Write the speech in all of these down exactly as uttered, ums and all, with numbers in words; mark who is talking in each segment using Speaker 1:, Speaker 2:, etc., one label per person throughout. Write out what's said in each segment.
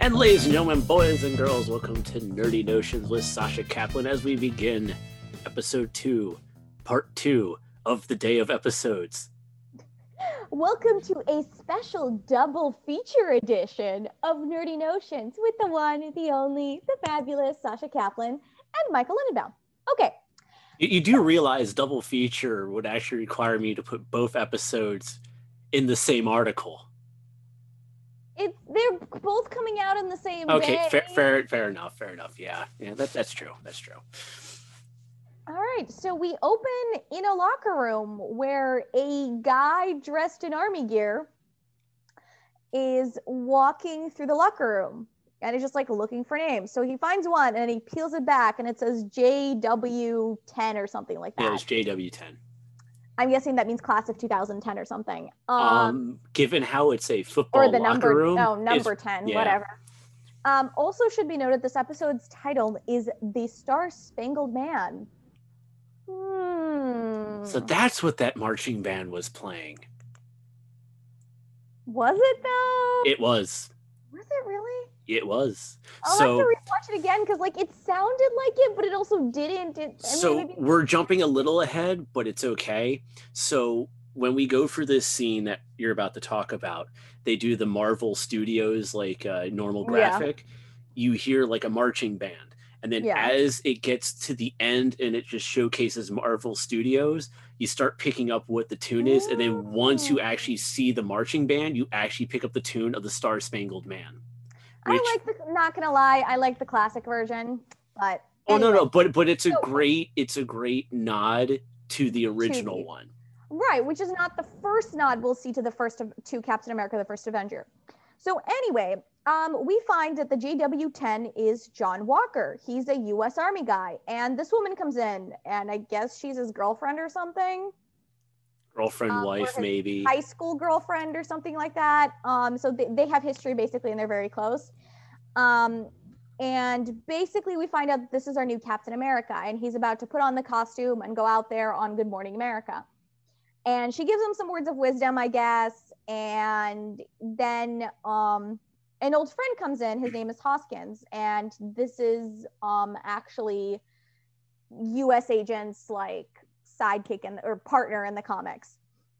Speaker 1: And ladies and gentlemen, boys and girls, welcome to Nerdy Notions with Sasha Kaplan as we begin episode two, part two of the day of episodes.
Speaker 2: Welcome to a special double feature edition of Nerdy Notions with the one, the only, the fabulous Sasha Kaplan and Michael Lindenbaum. Okay.
Speaker 1: You, you do realize double feature would actually require me to put both episodes in the same article.
Speaker 2: It's they're both coming out in the same
Speaker 1: okay,
Speaker 2: day.
Speaker 1: fair, fair, fair enough, fair enough. Yeah, yeah, that, that's true. That's true.
Speaker 2: All right, so we open in a locker room where a guy dressed in army gear is walking through the locker room and is just like looking for names. So he finds one and he peels it back and it says J W ten or something like that.
Speaker 1: Yeah, it's J W ten.
Speaker 2: I'm guessing that means class of two thousand ten or something. Um,
Speaker 1: um given how it's a football
Speaker 2: or the
Speaker 1: locker
Speaker 2: number,
Speaker 1: room,
Speaker 2: no, number ten,
Speaker 1: yeah.
Speaker 2: whatever. Um, also should be noted, this episode's title is The Star-Spangled Man. Hmm.
Speaker 1: So that's what that marching band was playing.
Speaker 2: Was it though?
Speaker 1: It was.
Speaker 2: Was it really?
Speaker 1: It was.
Speaker 2: I'll
Speaker 1: so,
Speaker 2: have to rewatch it again because like it sounded like it, but it also didn't. It, I
Speaker 1: so
Speaker 2: mean, maybe...
Speaker 1: we're jumping a little ahead, but it's okay. So when we go through this scene that you're about to talk about, they do the Marvel Studios like uh, normal graphic. Yeah. You hear like a marching band. And then yeah. as it gets to the end and it just showcases Marvel Studios, you start picking up what the tune is. And then once you actually see the marching band, you actually pick up the tune of the Star-Spangled Man.
Speaker 2: Which, I like the, not gonna lie, I like the classic version, but
Speaker 1: oh anyway. no no, but but it's a so, great it's a great nod to the original to, one,
Speaker 2: right? Which is not the first nod we'll see to the first of to Captain America: The First Avenger. So anyway, um, we find that the J W ten is John Walker. He's a U S Army guy, and this woman comes in, and I guess she's his girlfriend or something.
Speaker 1: Girlfriend, um, wife, maybe.
Speaker 2: High school girlfriend or something like that. Um, so they, they have history basically, and they're very close. Um, and basically we find out that this is our new Captain America, and he's about to put on the costume and go out there on Good Morning America. And she gives him some words of wisdom, I guess. And then um, an old friend comes in. His name is Hoskins. And this is um, actually U S agent's like sidekick in, or partner in the comics.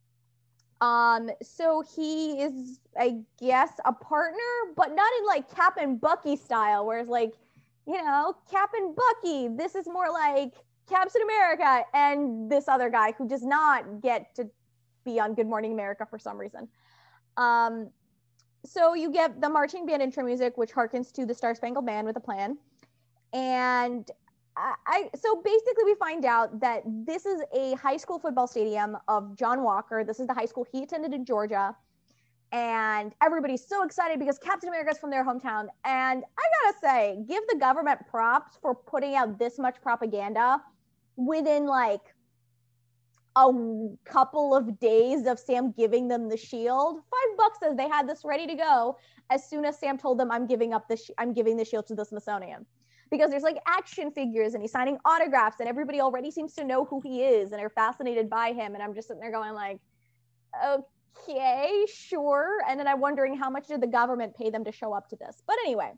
Speaker 2: Um, so he is, I guess, a partner, but not in like Cap and Bucky style, where it's like, you know, Cap and Bucky. This is more like Captain America and this other guy who does not get to be on Good Morning America for some reason. Um, so you get the marching band intro music, which harkens to the Star-Spangled Man with a Plan. And I, I so basically we find out that this is a high school football stadium of John Walker. This is the high school he attended in Georgia. And everybody's so excited because Captain America's from their hometown. And I gotta say, give the government props for putting out this much propaganda within like a couple of days of Sam giving them the shield. Five bucks says they had this ready to go as soon as Sam told them, I'm giving up the sh- I'm giving the shield to the Smithsonian. Because there's like action figures and he's signing autographs and everybody already seems to know who he is and are fascinated by him. And I'm just sitting there going like, okay, sure. And then I'm wondering how much did the government pay them to show up to this? But anyway.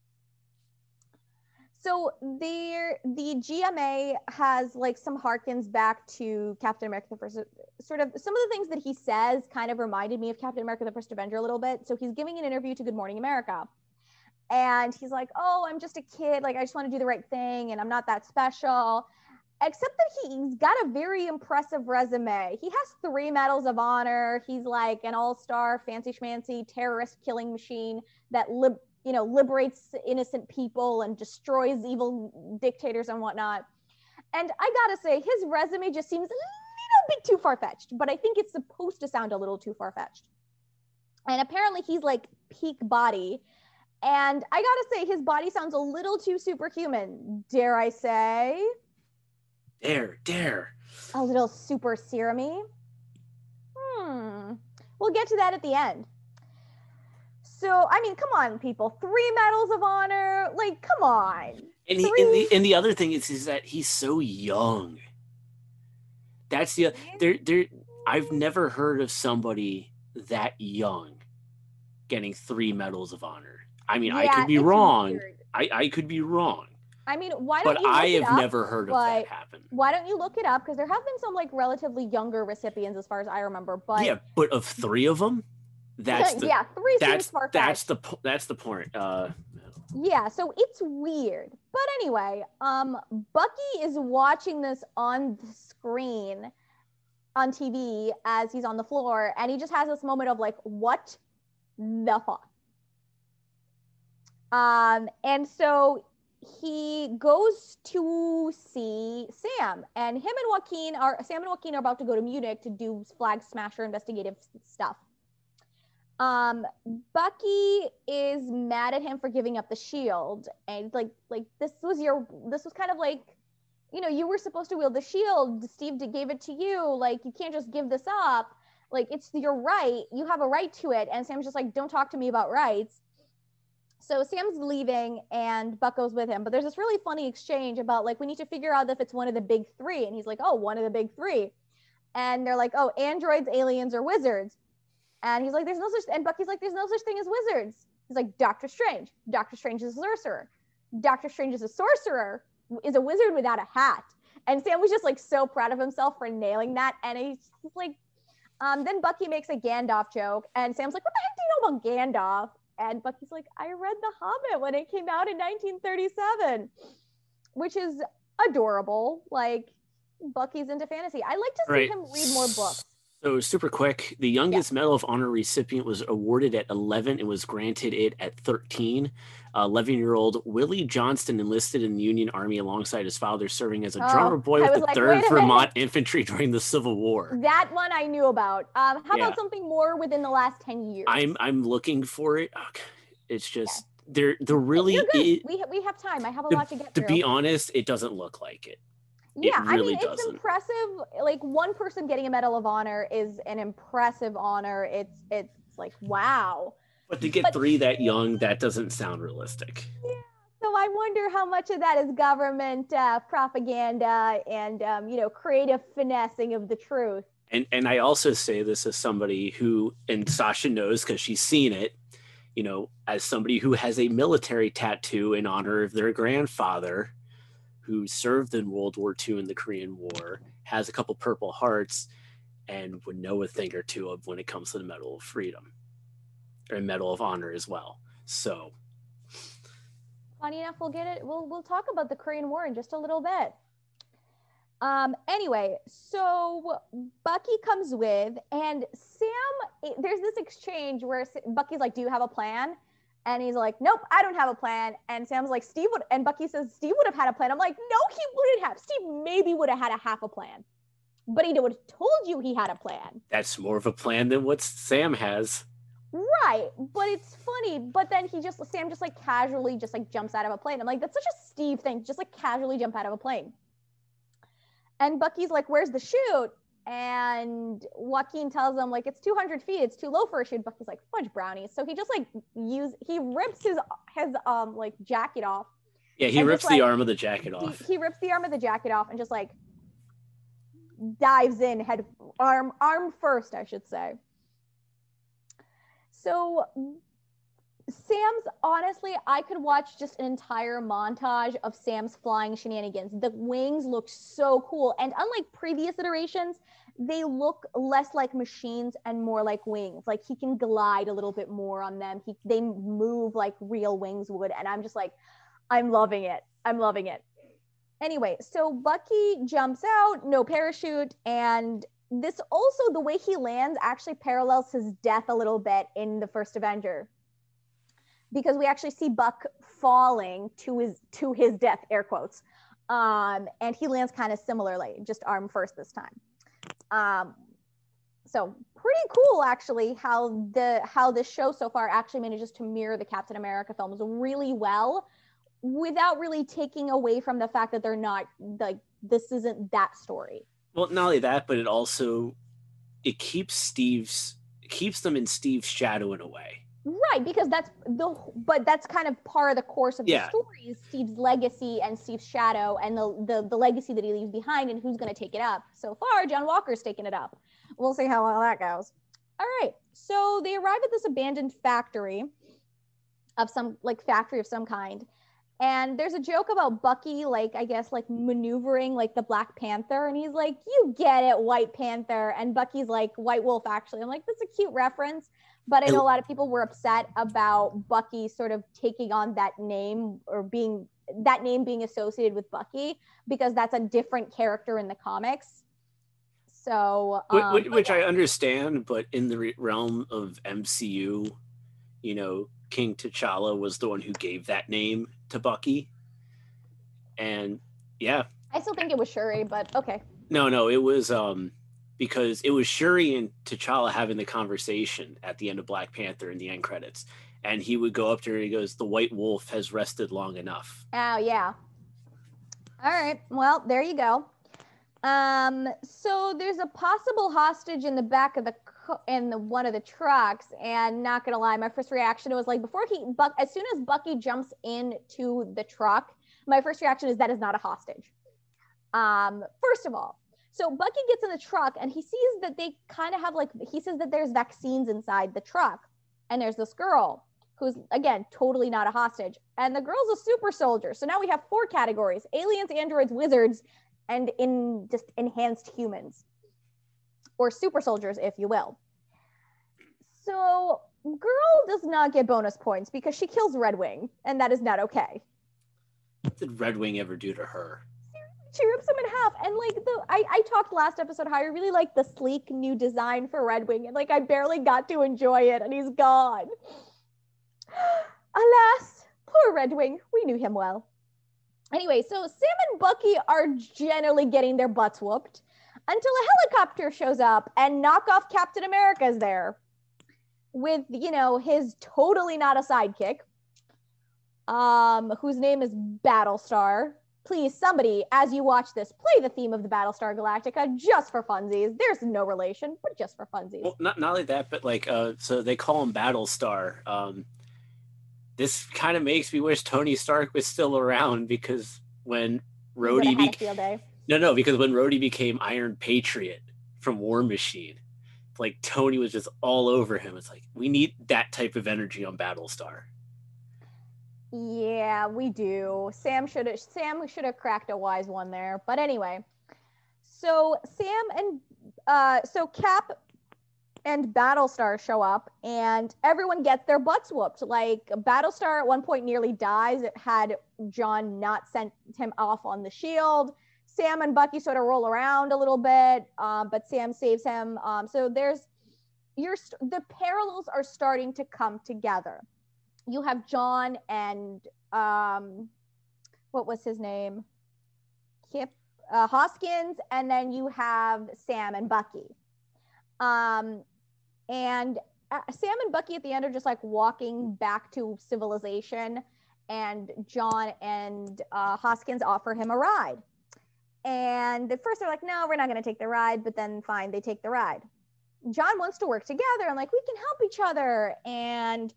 Speaker 2: So the, the G M A has like some harkens back to Captain America: The First, sort of some of the things that he says kind of reminded me of Captain America: The First Avenger a little bit. So he's giving an interview to Good Morning America. And he's like, oh, I'm just a kid. Like, I just want to do the right thing. And I'm not that special. Except that he's got a very impressive resume. He has three medals of honor. He's like an all-star, fancy schmancy terrorist killing machine that, lib- you know, liberates innocent people and destroys evil dictators and whatnot. And I gotta say, his resume just seems a little bit too far-fetched. But I think it's supposed to sound a little too far-fetched. And apparently he's like peak body. And I gotta say, his body sounds a little too superhuman, dare I say.
Speaker 1: Dare, dare.
Speaker 2: A little super serum-y. Hmm. We'll get to that at the end. So, I mean, come on, people. Three medals of honor. Like, come on.
Speaker 1: And, he, and, the, and the other thing is, is that he's so young. That's the... There, there, I've never heard of somebody that young. getting three Medals of Honor. I mean,
Speaker 2: Yeah,
Speaker 1: I could be
Speaker 2: it's
Speaker 1: wrong.
Speaker 2: weird.
Speaker 1: I, I could be wrong.
Speaker 2: I mean, why don't
Speaker 1: But
Speaker 2: you look
Speaker 1: I
Speaker 2: it
Speaker 1: have
Speaker 2: up,
Speaker 1: never heard of that happen.
Speaker 2: Why don't you look it up? Because there have been some like relatively younger recipients, as far as I remember. But
Speaker 1: yeah, but of three of them, that's the,
Speaker 2: yeah, three
Speaker 1: that's
Speaker 2: seems far-fetched.
Speaker 1: that's the that's the point. Uh,
Speaker 2: yeah, so it's weird. But anyway, um, Bucky is watching this on the screen on T V as he's on the floor, and he just has this moment of like, what the fuck? Um, and so he goes to see Sam, and him and Joaquin are Sam and Joaquin are about to go to Munich to do Flag Smasher investigative stuff. Um, Bucky is mad at him for giving up the shield, and like like this was your this was kind of like, you know, you were supposed to wield the shield. Steve gave it to you. Like, you can't just give this up. Like, it's your right. You have a right to it. And Sam's just like, don't talk to me about rights. So Sam's leaving and Buck goes with him. But there's this really funny exchange about like, we need to figure out if it's one of the big three. And he's like, oh, one of the big three. And they're like, oh, androids, aliens, or wizards. And he's like, there's no such, and Bucky's like, there's no such thing as wizards. He's like, Doctor Strange. Doctor Strange is a sorcerer. Doctor Strange is a sorcerer, is a wizard without a hat. And Sam was just like so proud of himself for nailing that. And he's, he's like, um, then Bucky makes a Gandalf joke. And Sam's like, what the heck do you know about Gandalf? And Bucky's like, I read The Hobbit when it came out in nineteen thirty-seven, which is adorable. Like, Bucky's into fantasy. I like to see right. him read more books.
Speaker 1: So super quick, the youngest yeah. Medal of Honor recipient was awarded at eleven and was granted it at thirteen. eleven-year-old Willie Johnston enlisted in the Union Army alongside his father, serving as a oh, drummer boy with the like, third Vermont Infantry during the Civil War.
Speaker 2: That one I knew about. Um, how yeah. about something more within the last ten years?
Speaker 1: I'm I'm looking for it. Okay. It's just yeah. there. There really is.
Speaker 2: We we have time. I have a
Speaker 1: to,
Speaker 2: lot to get
Speaker 1: to
Speaker 2: through.
Speaker 1: To be honest, it doesn't look like it.
Speaker 2: Yeah,
Speaker 1: it really
Speaker 2: I mean, it's
Speaker 1: doesn't.
Speaker 2: impressive. Like, one person getting a Medal of Honor is an impressive honor. It's it's like, wow.
Speaker 1: But to get but, three that young, that doesn't sound realistic.
Speaker 2: Yeah. So I wonder how much of that is government uh, propaganda and, um, you know, creative finessing of the truth.
Speaker 1: And and I also say this as somebody who, and Sasha knows because she's seen it, you know, as somebody who has a military tattoo in honor of their grandfather, who served in World War Two in the Korean War, has a couple Purple Hearts, and would know a thing or two of when it comes to the Medal of Freedom, or Medal of Honor as well. So,
Speaker 2: funny enough, we'll get it. We'll we'll talk about the Korean War in just a little bit. Um. Anyway, so Bucky comes with, and Sam. There's this exchange where Bucky's like, "Do you have a plan?" And he's like, nope, I don't have a plan. And Sam's like, Steve would, and Bucky says, Steve would have had a plan. I'm like, no, he wouldn't have. Steve maybe would have had a half a plan, but he would have told you he had a plan.
Speaker 1: That's more of a plan than what Sam has.
Speaker 2: Right. But it's funny. But then he just, Sam just like casually just like jumps out of a plane. I'm like, that's such a Steve thing. Just like casually jump out of a plane. And Bucky's like, where's the chute? And Joaquin tells him like, it's two hundred feet, it's too low for a chute. Bucky's like, fudge brownies. So he just like use he rips his his um like jacket off.
Speaker 1: Yeah, he rips just, the like, arm of the jacket off.
Speaker 2: He, he rips the arm of the jacket off and just like dives in head arm arm first, I should say. So Sam's, honestly, I could watch just an entire montage of Sam's flying shenanigans. The wings look so cool. And unlike previous iterations, they look less like machines and more like wings. Like, he can glide a little bit more on them. He, they move like real wings would. And I'm just like, I'm loving it. I'm loving it. Anyway, so Bucky jumps out, no parachute. And this also, the way he lands actually parallels his death a little bit in the first Avenger, because we actually see Buck falling to his to his death, air quotes, um, and he lands kind of similarly, just arm first this time. Um, so pretty cool, actually, how the how this show so far actually manages to mirror the Captain America films really well, without really taking away from the fact that they're not like this isn't that story.
Speaker 1: Well, not only that, but it also it keeps Steve's it keeps them in Steve's shadow in a way.
Speaker 2: Right, because that's the, but that's kind of part of the course of
Speaker 1: yeah.
Speaker 2: the story is Steve's legacy and Steve's shadow and the, the, the legacy that he leaves behind and who's going to take it up. So far, John Walker's taken it up. We'll see how well that goes. All right. So they arrive at this abandoned factory of some like factory of some kind. And there's a joke about Bucky, like, I guess, like maneuvering like the Black Panther. And he's like, you get it, White Panther. And Bucky's like, White Wolf, actually. I'm like, that's a cute reference. But I know a lot of people were upset about Bucky sort of taking on that name or being that name being associated with Bucky, because that's a different character in the comics. So, um,
Speaker 1: which, which I understand, but in the realm of M C U, you know, King T'Challa was the one who gave that name to Bucky. And yeah.
Speaker 2: I still think it was Shuri, but okay.
Speaker 1: No, no, it was um because it was Shuri and T'Challa having the conversation at the end of Black Panther in the end credits. And he would go up to her and he goes, the White Wolf has rested long enough.
Speaker 2: Oh, yeah. All right. Well, there you go. Um, so there's a possible hostage in the back of the in the one of the trucks, and not gonna lie, my first reaction was like, before he Buck as soon as Bucky jumps into the truck, my first reaction is that is not a hostage. Um, first of all, so Bucky gets in the truck and he sees that they kind of have like he says that there's vaccines inside the truck, and there's this girl who's again totally not a hostage, and the girl's a super soldier. So now we have four categories: aliens, androids, wizards, and in just enhanced humans, or super soldiers, if you will. So girl does not get bonus points because she kills Redwing, and that is not okay.
Speaker 1: What did Redwing ever do to her?
Speaker 2: She rips him in half. And like the I, I talked last episode how I really like the sleek new design for Redwing, and like I barely got to enjoy it, and he's gone. Alas, poor Redwing. We knew him well. Anyway, so Sam and Bucky are generally getting their butts whooped until a helicopter shows up and knockoff Captain America is there with, you know, his totally not a sidekick, um, whose name is Battlestar. Please, somebody, as you watch this, play the theme of the Battlestar Galactica just for funsies. There's no relation, but just for funsies.
Speaker 1: Well, not, not like that, but like, uh, so they call him Battlestar. Um, this kind of makes me wish Tony Stark was still around, because when Rhodey became... No, no, because when Rhodey became Iron Patriot from War Machine, like Tony was just all over him. It's like, we need that type of energy on Battlestar.
Speaker 2: Yeah, we do. Sam should have Sam should have cracked a wise one there. But anyway, so Sam and uh, so Cap and Battlestar show up, and everyone gets their butts whooped. Like Battlestar at one point nearly dies. It had John not sent him off on the shield. Sam and Bucky sort of roll around a little bit, um, but Sam saves him. Um, so there's you're st- the parallels are starting to come together. You have John and um, what was his name? Kip uh, Hoskins, and then you have Sam and Bucky. Um, and uh, Sam and Bucky at the end are just like walking back to civilization, and John and uh, Hoskins offer him a ride. And at first they're like, no, we're not going to take the ride, but then fine, they take the ride. John wants to work together and like, we can help each other. And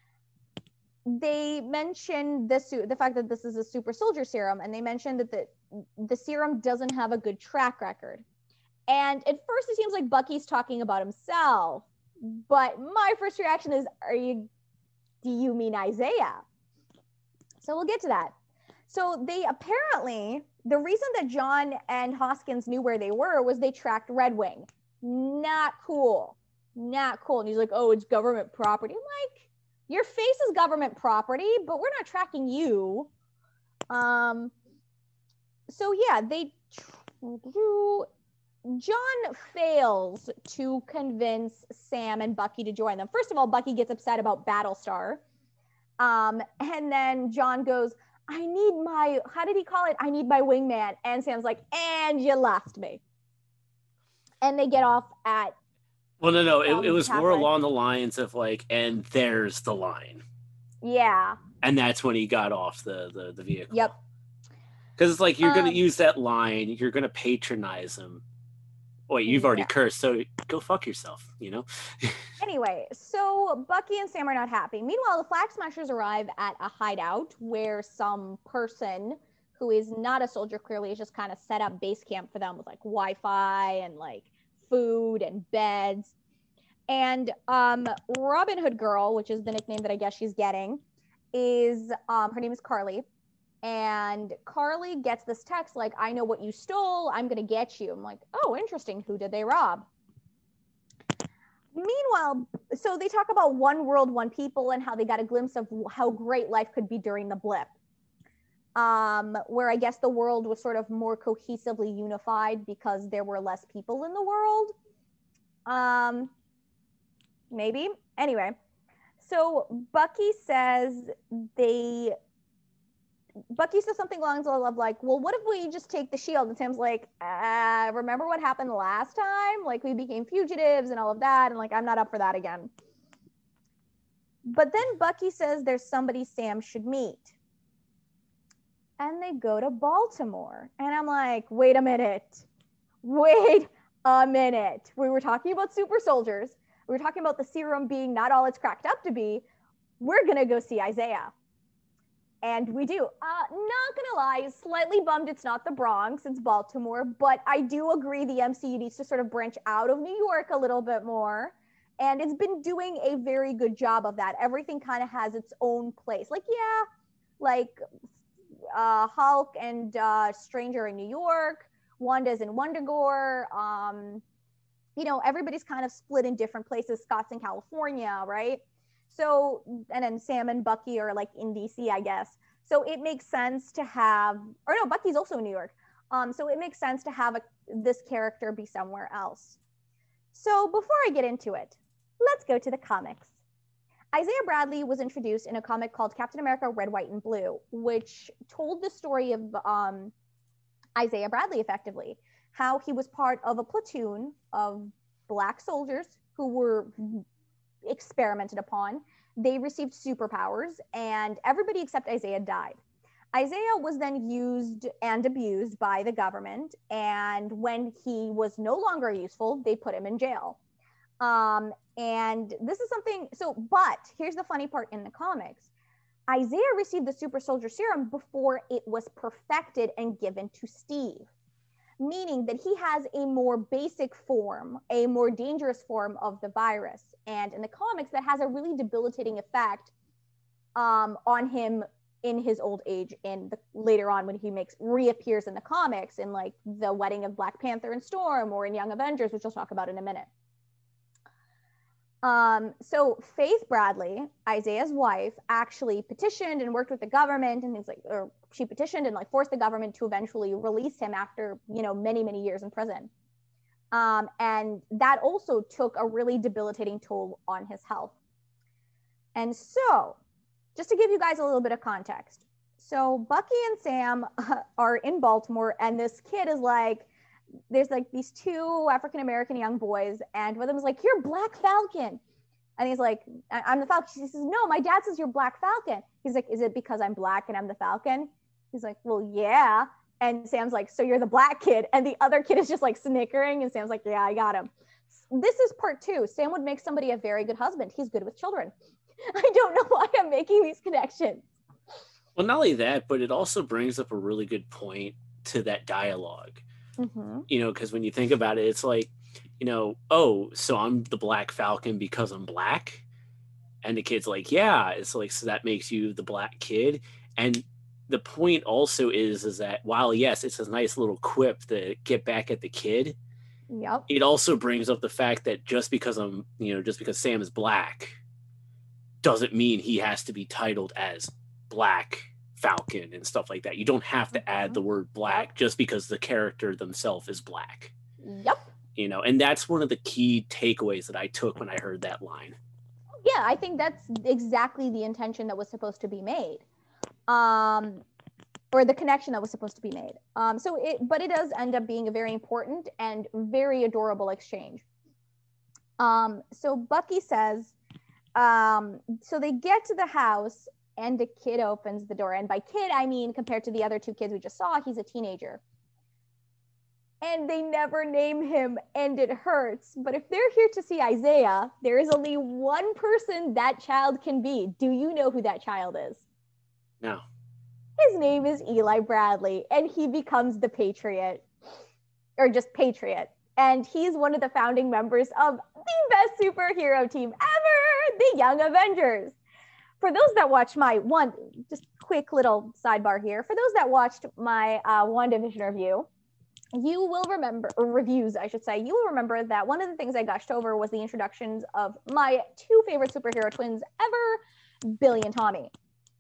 Speaker 2: they mentioned this, the fact that this is a super soldier serum, and they mentioned that the, the serum doesn't have a good track record. And at first it seems like Bucky's talking about himself, but my first reaction is, are you, do you mean Isaiah? So we'll get to that. So they apparently, the reason that John and Hoskins knew where they were was they tracked Redwing. Not cool. Not cool. And he's like, oh, it's government property. I'm like, your face is government property, but we're not tracking you. Um. So yeah, they... John fails to convince Sam and Bucky to join them. First of all, Bucky gets upset about Battlestar. Um, and then John goes, I need my, how did he call it? I need my wingman. And Sam's like, and you lost me. And they get off at...
Speaker 1: Well, no, no, um, it, it was more along the lines of like, and there's the line.
Speaker 2: Yeah.
Speaker 1: And that's when he got off the, the, the vehicle.
Speaker 2: Yep.
Speaker 1: Because it's like, you're um, going to use that line, you're going to patronize him. Wait, you've already yeah. cursed, so go fuck yourself, you know?
Speaker 2: Anyway, so Bucky and Sam are not happy. Meanwhile, the Flag Smashers arrive at a hideout where some person who is not a soldier, clearly, has just kind of set up base camp for them with like Wi-Fi and like food and beds. And um, Robin Hood Girl, which is the nickname that I guess she's getting, is um, her name is Carly. And Carly gets this text like, I know what you stole. I'm going to get you. I'm like, oh, interesting. Who did they rob? Meanwhile, so they talk about one world, one people, and how they got a glimpse of how great life could be during the blip. Um, where I guess the world was sort of more cohesively unified because there were less people in the world. Um, maybe. Anyway, so Bucky says they... Bucky says something along the lines of like, well, what if we just take the shield? And Sam's like, uh, remember what happened last time? Like, we became fugitives and all of that. And like, I'm not up for that again. But then Bucky says there's somebody Sam should meet. And they go to Baltimore. And I'm like, wait a minute. Wait a minute. We were talking about super soldiers. We were talking about the serum being not all it's cracked up to be. We're going to go see Isaiah. And we do. Uh, not gonna lie, slightly bummed it's not the Bronx, it's Baltimore, but I do agree the M C U needs to sort of branch out of New York a little bit more. And it's been doing a very good job of that. Everything kind of has its own place. Like, yeah, like uh, Hulk and uh, Stranger in New York, Wanda's in Wundagore. Um, you know, everybody's kind of split in different places. Scott's in California, right? So, and then Sam and Bucky are like in D C, I guess. So it makes sense to have, or no, Bucky's also in New York. Um, so it makes sense to have a, this character be somewhere else. So before I get into it, let's go to the comics. Isaiah Bradley was introduced in a comic called Captain America Red, White, and Blue, which told the story of um, Isaiah Bradley effectively, how he was part of a platoon of Black soldiers who were experimented upon. They received superpowers, and everybody except Isaiah died. Isaiah was then used and abused by the government, and when he was no longer useful, they put him in jail. Um, and this is something, so, but here's the funny part in the comics. Isaiah received the super soldier serum before it was perfected and given to Steve, meaning that he has a more basic form, a more dangerous form of the virus. And in the comics, that has a really debilitating effect um, on him in his old age. And later on, when he makes reappears in the comics, in like the wedding of Black Panther and Storm, or in Young Avengers, which I'll talk about in a minute. Um, so Faith Bradley, Isaiah's wife, actually petitioned and worked with the government and things like, or she petitioned and like forced the government to eventually release him after, you know, many, many years in prison. Um, and that also took a really debilitating toll on his health. And so, just to give you guys a little bit of context. So Bucky and Sam uh, are in Baltimore, and this kid is like, there's like these two African-American young boys, and one of them is like, you're Black Falcon. And he's like, I'm the Falcon. She says, no, my dad says you're Black Falcon. He's like, is it because I'm Black and I'm the Falcon? He's like, well, yeah. And Sam's like, so you're the Black kid. And the other kid is just like snickering. And Sam's like, yeah, I got him. This is part two. Sam would make somebody a very good husband. He's good with children. I don't know why I'm making these connections.
Speaker 1: Well, not only that, but it also brings up a really good point to that dialogue. Mm-hmm. You know, because when you think about it, it's like, you know, oh, so I'm the Black Falcon because I'm Black. And the kid's like, yeah. It's like, so that makes you the Black kid. And the point also is, is that while, yes, it's a nice little quip to get back at the kid.
Speaker 2: Yep.
Speaker 1: It also brings up the fact that just because I'm, you know, just because Sam is Black doesn't mean he has to be titled as Black Falcon and stuff like that. You don't have to mm-hmm. add the word Black yep. just because the character themselves is Black.
Speaker 2: Yep.
Speaker 1: You know, and that's one of the key takeaways that I took when I heard that line.
Speaker 2: Yeah, I think that's exactly the intention that was supposed to be made. Um, or the connection that was supposed to be made. Um, so it, but it does end up being a very important and very adorable exchange. Um, so Bucky says, um, so they get to the house and a kid opens the door. And by kid, I mean, compared to the other two kids we just saw, he's a teenager. And they never name him, and it hurts. But if they're here to see Isaiah, there is only one person that child can be. Do you know who that child is?
Speaker 1: No.
Speaker 2: His name is Eli Bradley, and he becomes the Patriot, or just Patriot. And he's one of the founding members of the best superhero team ever, the Young Avengers. For those that watch my one, just quick little sidebar here. For those that watched my uh, WandaVision review, you will remember, or reviews, I should say, you will remember that one of the things I gushed over was the introductions of my two favorite superhero twins ever, Billy and Tommy.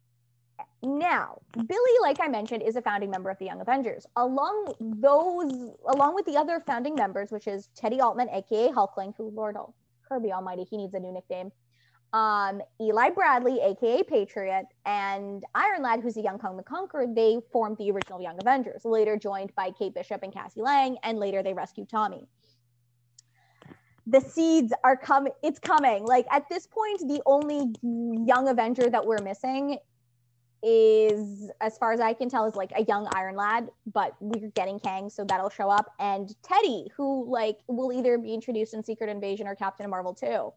Speaker 2: Now, Billy, like I mentioned, is a founding member of the Young Avengers. Along those, along with the other founding members, which is Teddy Altman, aka Hulkling, who Lord Kirby Almighty, he needs a new nickname. Um, Eli Bradley, aka Patriot, and Iron Lad, who's a young Kong the Conqueror, they formed the original Young Avengers, later joined by Kate Bishop and Cassie Lang, and later they rescued Tommy. The seeds are coming, it's coming. Like at this point, the only Young Avenger that we're missing is, as far as I can tell, is like a young Iron Lad, but we're getting Kang, so that'll show up, and Teddy, who like will either be introduced in Secret Invasion or Captain Marvel two.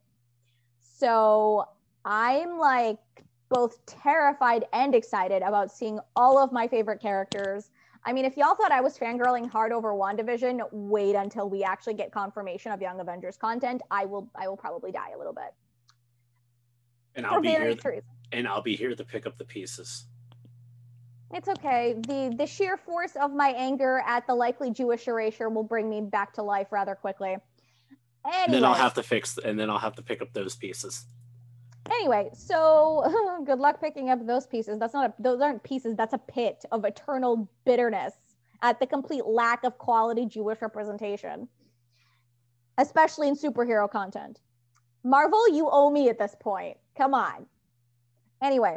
Speaker 2: So I'm like both terrified and excited about seeing all of my favorite characters. I mean, if y'all thought I was fangirling hard over WandaVision, wait until we actually get confirmation of Young Avengers content. I will I will probably die a little bit.
Speaker 1: And I'll be here th- and I'll be here to pick up the pieces.
Speaker 2: It's okay. The the sheer force of my anger at the likely Jewish erasure will bring me back to life rather quickly. Anyway.
Speaker 1: And then I'll have to fix, and then I'll have to pick up those pieces.
Speaker 2: Anyway, so good luck picking up those pieces. That's not a, those aren't pieces. That's a pit of eternal bitterness at the complete lack of quality Jewish representation, especially in superhero content. Marvel, you owe me at this point. Come on. Anyway,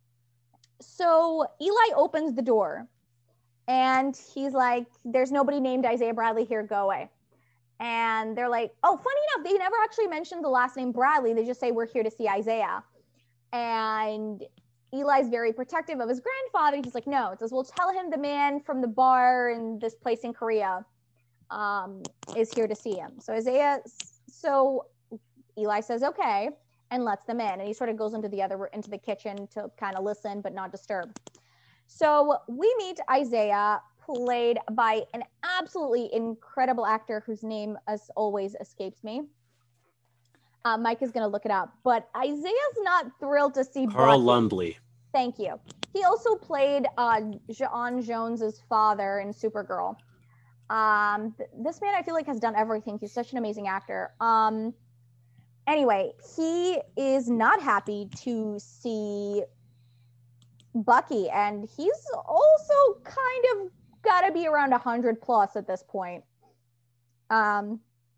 Speaker 2: so Eli opens the door, and he's like, "There's nobody named Isaiah Bradley here. Go away." And they're like, oh, funny enough, they never actually mentioned the last name Bradley. They just say, we're here to see Isaiah. And Eli's very protective of his grandfather. He's like, no. It says, we'll tell him the man from the bar in this place in Korea um, is here to see him. So Isaiah, so Eli says, okay, and lets them in. And he sort of goes into the other, into the kitchen to kind of listen, but not disturb. So we meet Isaiah, played by an absolutely incredible actor whose name, as always, escapes me. Uh, Mike is going to look it up, but Isaiah's not thrilled to see
Speaker 1: Carl
Speaker 2: Bucky.
Speaker 1: Lumbly.
Speaker 2: Thank you. He also played uh, J'onn J'onz's father in Supergirl. Um, th- this man, I feel like, has done everything. He's such an amazing actor. Um, anyway, he is not happy to see Bucky, and he's also kind of got to be around one hundred plus at this point. Um,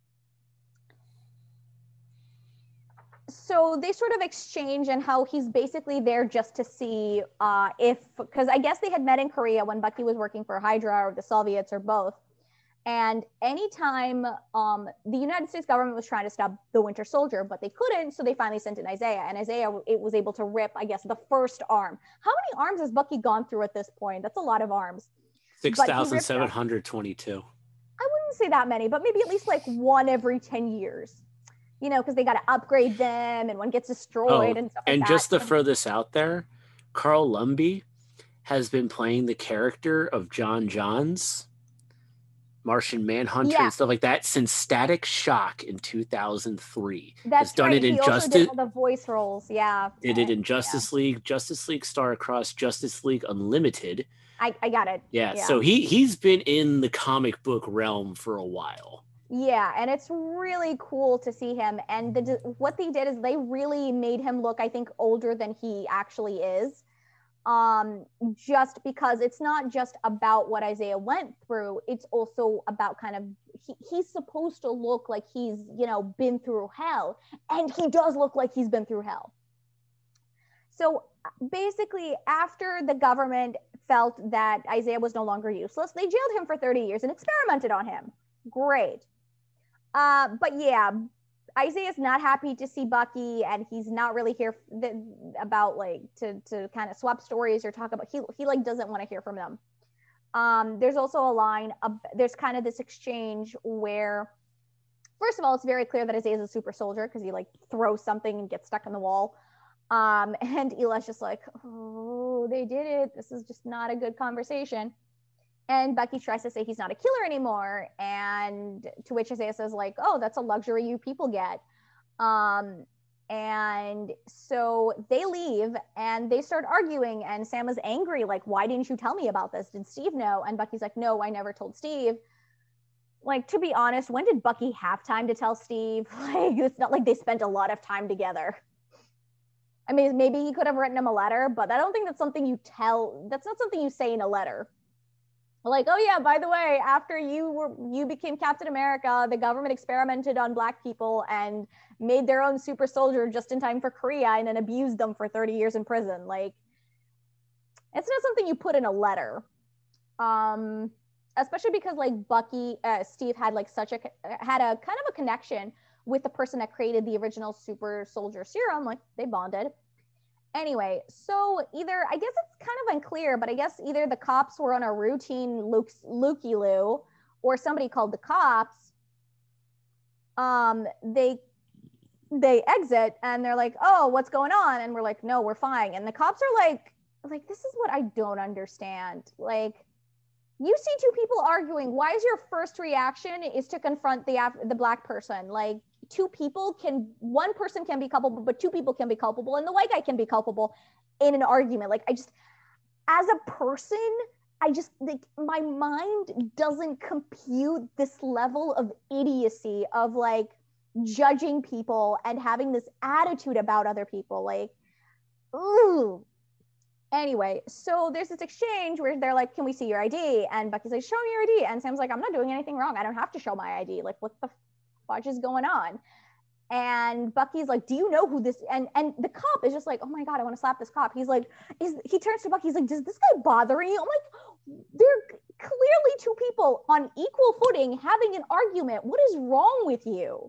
Speaker 2: so they sort of exchange, and how he's basically there just to see uh, if, because I guess they had met in Korea when Bucky was working for Hydra or the Soviets or both. And anytime um, the United States government was trying to stop the Winter Soldier, but they couldn't, so they finally sent in Isaiah, and Isaiah it was able to rip, I guess, the first arm. How many arms has Bucky gone through at this point? That's a lot of arms.
Speaker 1: six thousand seven hundred twenty-two.
Speaker 2: I wouldn't say that many, but maybe at least like one every ten years. You know, because they got to upgrade them, and one gets destroyed oh, and stuff like
Speaker 1: and
Speaker 2: that.
Speaker 1: And just to throw this out there, Carl Lumbly has been playing the character of John Johns, Martian Manhunter, yeah. and stuff like that since Static Shock in two thousand three.
Speaker 2: That's
Speaker 1: Has done
Speaker 2: right.
Speaker 1: it in
Speaker 2: he also
Speaker 1: Justice.
Speaker 2: Did all the voice roles, yeah.
Speaker 1: Did it in Justice yeah. League, Justice League Starcross, Justice League Unlimited.
Speaker 2: I, I got it.
Speaker 1: Yeah,
Speaker 2: yeah,
Speaker 1: so he he's been in the comic book realm for a while.
Speaker 2: Yeah, and it's really cool to see him. And the, what they did is they really made him look, I think, older than he actually is. Um, just because it's not just about what Isaiah went through, it's also about kind of, he, he's supposed to look like he's, you know, been through hell. And he does look like he's been through hell. So basically, after the government felt that Isaiah was no longer useless, they jailed him for thirty years and experimented on him. Great. Uh, but yeah, Isaiah's not happy to see Bucky, and he's not really here th- about like to to kind of swap stories or talk about. He he like doesn't want to hear from them. Um, there's also a line. Of, there's kind of this exchange where, first of all, it's very clear that Isaiah's a super soldier because he like throws something and gets stuck in the wall. Um, and Eli's just like, oh, they did it. This is just not a good conversation. And Bucky tries to say he's not a killer anymore. And to which Isaiah says, like, oh, that's a luxury you people get. Um, and so they leave and they start arguing. And Sam is angry, like, why didn't you tell me about this? Did Steve know? And Bucky's like, no, I never told Steve. Like, to be honest, when did Bucky have time to tell Steve? Like, it's not like they spent a lot of time together. I mean, maybe he could have written him a letter, but I don't think that's something you tell. That's not something you say in a letter. Like, oh yeah, by the way, after you were you became Captain America, the government experimented on Black people and made their own super soldier just in time for Korea and then abused them for thirty years in prison. Like, it's not something you put in a letter. Um, especially because like Bucky, uh, Steve had like such a had a kind of a connection with the person that created the original super soldier serum. Like, they bonded. Anyway, so either, I guess it's kind of unclear, but I guess either the cops were on a routine Luke's, looky-loo, or somebody called the cops. Um, they they exit and they're like, oh, what's going on? And we're like, no, we're fine. And the cops are like, like, this is what I don't understand. Like, you see two people arguing. Why is your first reaction is to confront the the Black person? Like, two people can, one person can be culpable, but two people can be culpable, and the white guy can be culpable in an argument. Like, I just, as a person, I just, like, my mind doesn't compute this level of idiocy of like judging people and having this attitude about other people. Like, ooh. Anyway, so there's this exchange where they're like, can we see your I D? And Bucky's like, show me your I D. And Sam's like, I'm not doing anything wrong. I don't have to show my I D. Like, what the fudge is going on? And Bucky's like, do you know who this, and and the cop is just like, oh my God, I want to slap this cop. He's like, is he turns to Bucky, he's like, does this guy bother you? I'm like, they're clearly two people on equal footing having an argument. What is wrong with you?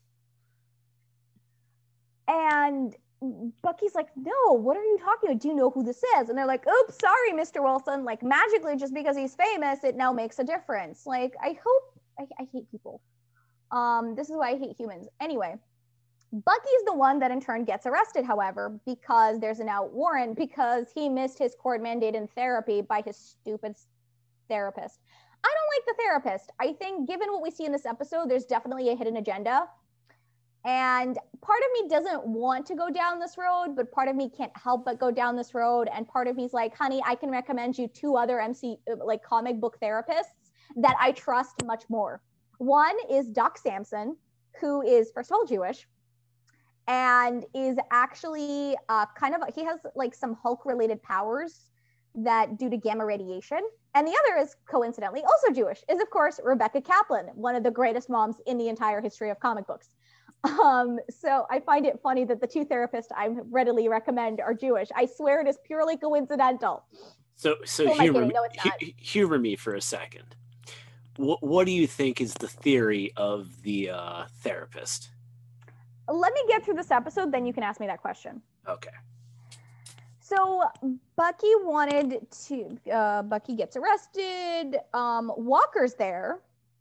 Speaker 2: And Bucky's like, no, what are you talking about? Do you know who this is? And they're like, oops, sorry, Mister Wilson. Like, magically, just because he's famous, it now makes a difference. Like, I hope, I, I hate people. Um, this is why I hate humans. Anyway, Bucky's the one that in turn gets arrested, however, because there's an out warrant because he missed his court mandated therapy by his stupid therapist. I don't like the therapist. I think given what we see in this episode, there's definitely a hidden agenda. And part of me doesn't want to go down this road, but part of me can't help but go down this road. And part of me's like, honey, I can recommend you two other M C, like comic book therapists that I trust much more. One is Doc Samson, who is, first of all, Jewish, and is actually uh, kind of, he has like some Hulk-related powers that due to gamma radiation. And the other is, coincidentally, also Jewish, is, of course, Rebecca Kaplan, one of the greatest moms in the entire history of comic books. Um, so I find it funny that the two therapists I readily recommend are Jewish. I swear it is purely coincidental.
Speaker 1: So, so humor, me, no, hu- humor me for a second. What, what do you think is the theory of the uh, therapist?
Speaker 2: Let me get through this episode, then you can ask me that question.
Speaker 1: Okay.
Speaker 2: So Bucky wanted to, uh, Bucky gets arrested. Um, Walker's there.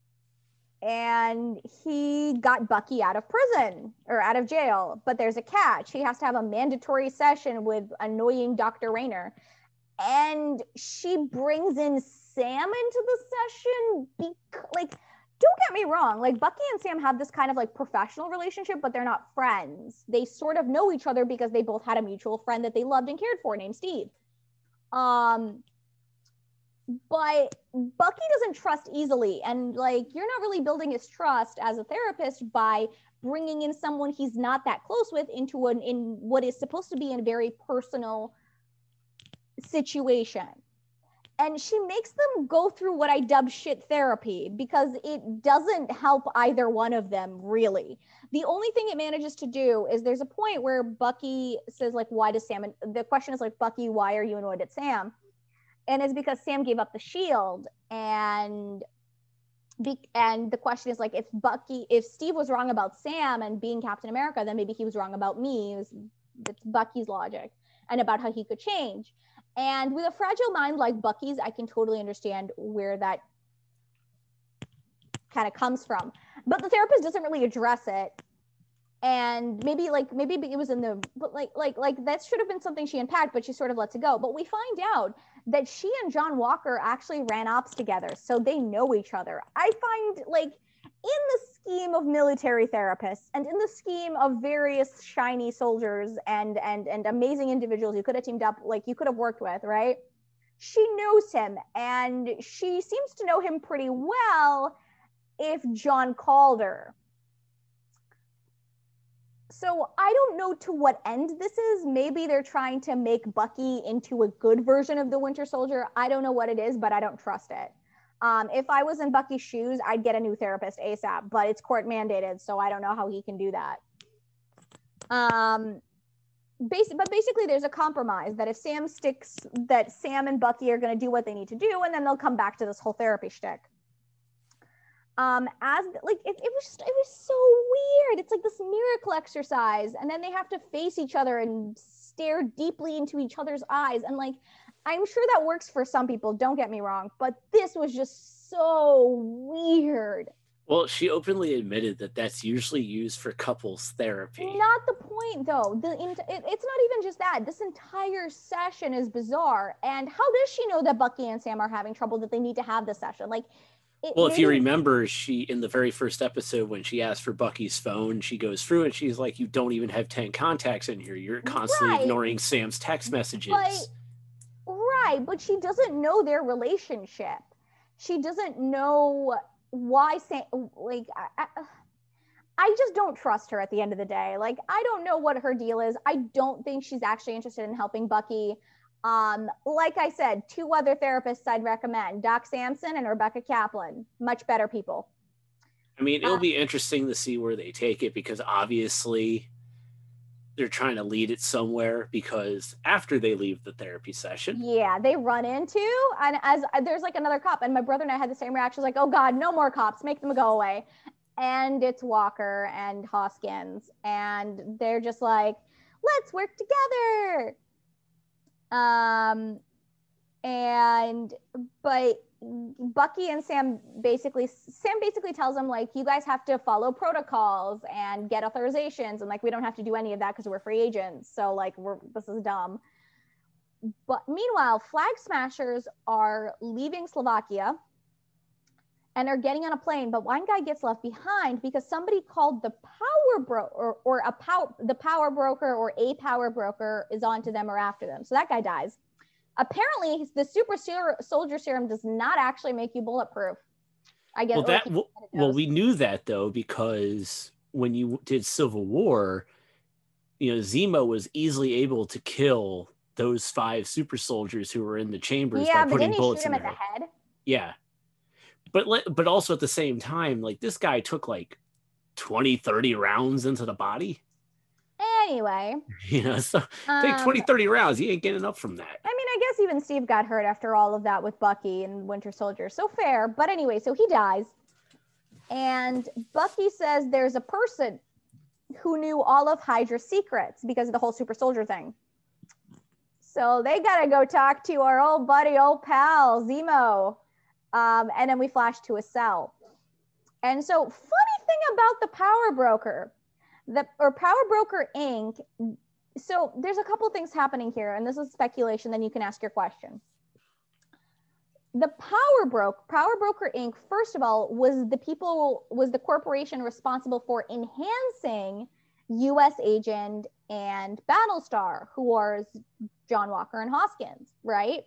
Speaker 2: And he got Bucky out of prison or out of jail. But there's a catch. He has to have a mandatory session with annoying Doctor Rayner. And she brings in Sam into the session. Bec- like, don't get me wrong. Like, Bucky and Sam have this kind of like professional relationship, but they're not friends. They sort of know each other because they both had a mutual friend that they loved and cared for named Steve. Um, but Bucky doesn't trust easily. And like, you're not really building his trust as a therapist by bringing in someone he's not that close with into an, in what is supposed to be a very personal situation. And she makes them go through what I dub shit therapy because it doesn't help either one of them, really. The only thing it manages to do is there's a point where Bucky says, like, why does Sam, the question is like, Bucky, why are you annoyed at Sam? And it's because Sam gave up the shield. And be, and the question is like, if Bucky, if Steve was wrong about Sam and being Captain America, then maybe he was wrong about me. It was, it's Bucky's logic and about how he could change. And with a fragile mind like Bucky's, I can totally understand where that kind of comes from. But the therapist doesn't really address it. and maybe like maybe it was in the but like like like that should have been something she unpacked, but she sort of lets it go. But we find out that she and John Walker actually ran ops together, so they know each other. I find, like, in the scheme of military therapists and in the scheme of various shiny soldiers and and and amazing individuals you could have teamed up, like you could have worked with, right? She knows him, and she seems to know him pretty well if John called her. So I don't know to what end this is. Maybe they're trying to make Bucky into a good version of the Winter Soldier. I don't know what it is, but I don't trust it. Um, if I was in Bucky's shoes, I'd get a new therapist ASAP, but it's court mandated, so I don't know how he can do that. Um, basic, but basically there's a compromise that if Sam sticks, that Sam and Bucky are going to do what they need to do, and then they'll come back to this whole therapy shtick. Um, as like it, it was just, it was so weird. It's like this miracle exercise, and then they have to face each other and stare deeply into each other's eyes. And like, I'm sure that works for some people, don't get me wrong, but this was just so weird.
Speaker 1: Well, she openly admitted that that's usually used for couples therapy.
Speaker 2: Not the point, though. The it, it's not even just that. This entire session is bizarre. And how does she know that Bucky and Sam are having trouble, that they need to have this session? Like, It
Speaker 1: well, if you remember, she in the very first episode when she asked for Bucky's phone, she goes through it. She's like, "You don't even have ten contacts in here. You're constantly right. ignoring Sam's text messages."
Speaker 2: But, right, but she doesn't know their relationship. She doesn't know why Sam. Like, I, I, I just don't trust her at the end of the day. Like, I don't know what her deal is. I don't think she's actually interested in helping Bucky. Um, like I said, two other therapists I'd recommend, Doc Samson and Rebecca Kaplan, much better people.
Speaker 1: I mean, it'll uh, be interesting to see where they take it, because obviously they're trying to lead it somewhere, because after they leave the therapy session.
Speaker 2: Yeah, they run into, and as there's like another cop, and my brother and I had the same reaction, like, oh God, no more cops, make them go away. And it's Walker and Hoskins, and they're just like, let's work together. Um, and, but Bucky and Sam basically, Sam basically tells them, like, you guys have to follow protocols and get authorizations. And like, we don't have to do any of that because we're free agents. So like, we're, this is dumb. But meanwhile, Flag Smashers are leaving Slovakia and are getting on a plane, but one guy gets left behind because somebody called the power broker or, or a power, the power broker or a power broker is onto them or after them. So that guy dies. Apparently the super ser- soldier serum does not actually make you bulletproof. I guess.
Speaker 1: Well, that, well, well, we knew that though, because when you did Civil War, you know, Zemo was easily able to kill those five super soldiers who were in the chambers
Speaker 2: yeah,
Speaker 1: by
Speaker 2: but
Speaker 1: putting
Speaker 2: didn't he
Speaker 1: bullets
Speaker 2: shoot him
Speaker 1: in
Speaker 2: at
Speaker 1: their
Speaker 2: the head?
Speaker 1: Yeah. But but also at the same time, like, this guy took like twenty, thirty rounds into the body.
Speaker 2: Anyway.
Speaker 1: You know, so um, take twenty, thirty rounds. You ain't getting up from that.
Speaker 2: I mean, I guess even Steve got hurt after all of that with Bucky and Winter Soldier. So fair. But anyway, so he dies. And Bucky says there's a person who knew all of Hydra's secrets because of the whole super soldier thing. So they got to go talk to our old buddy, old pal, Zemo. Um, and then we flash to a cell. And so funny thing about the Power Broker, the or Power Broker Incorporated. So there's a couple things happening here, and this is speculation, then you can ask your question. The Power Broker, Power Broker Incorporated, first of all, was the people, was the corporation responsible for enhancing U S Agent and Battlestar, who are John Walker and Hoskins, right?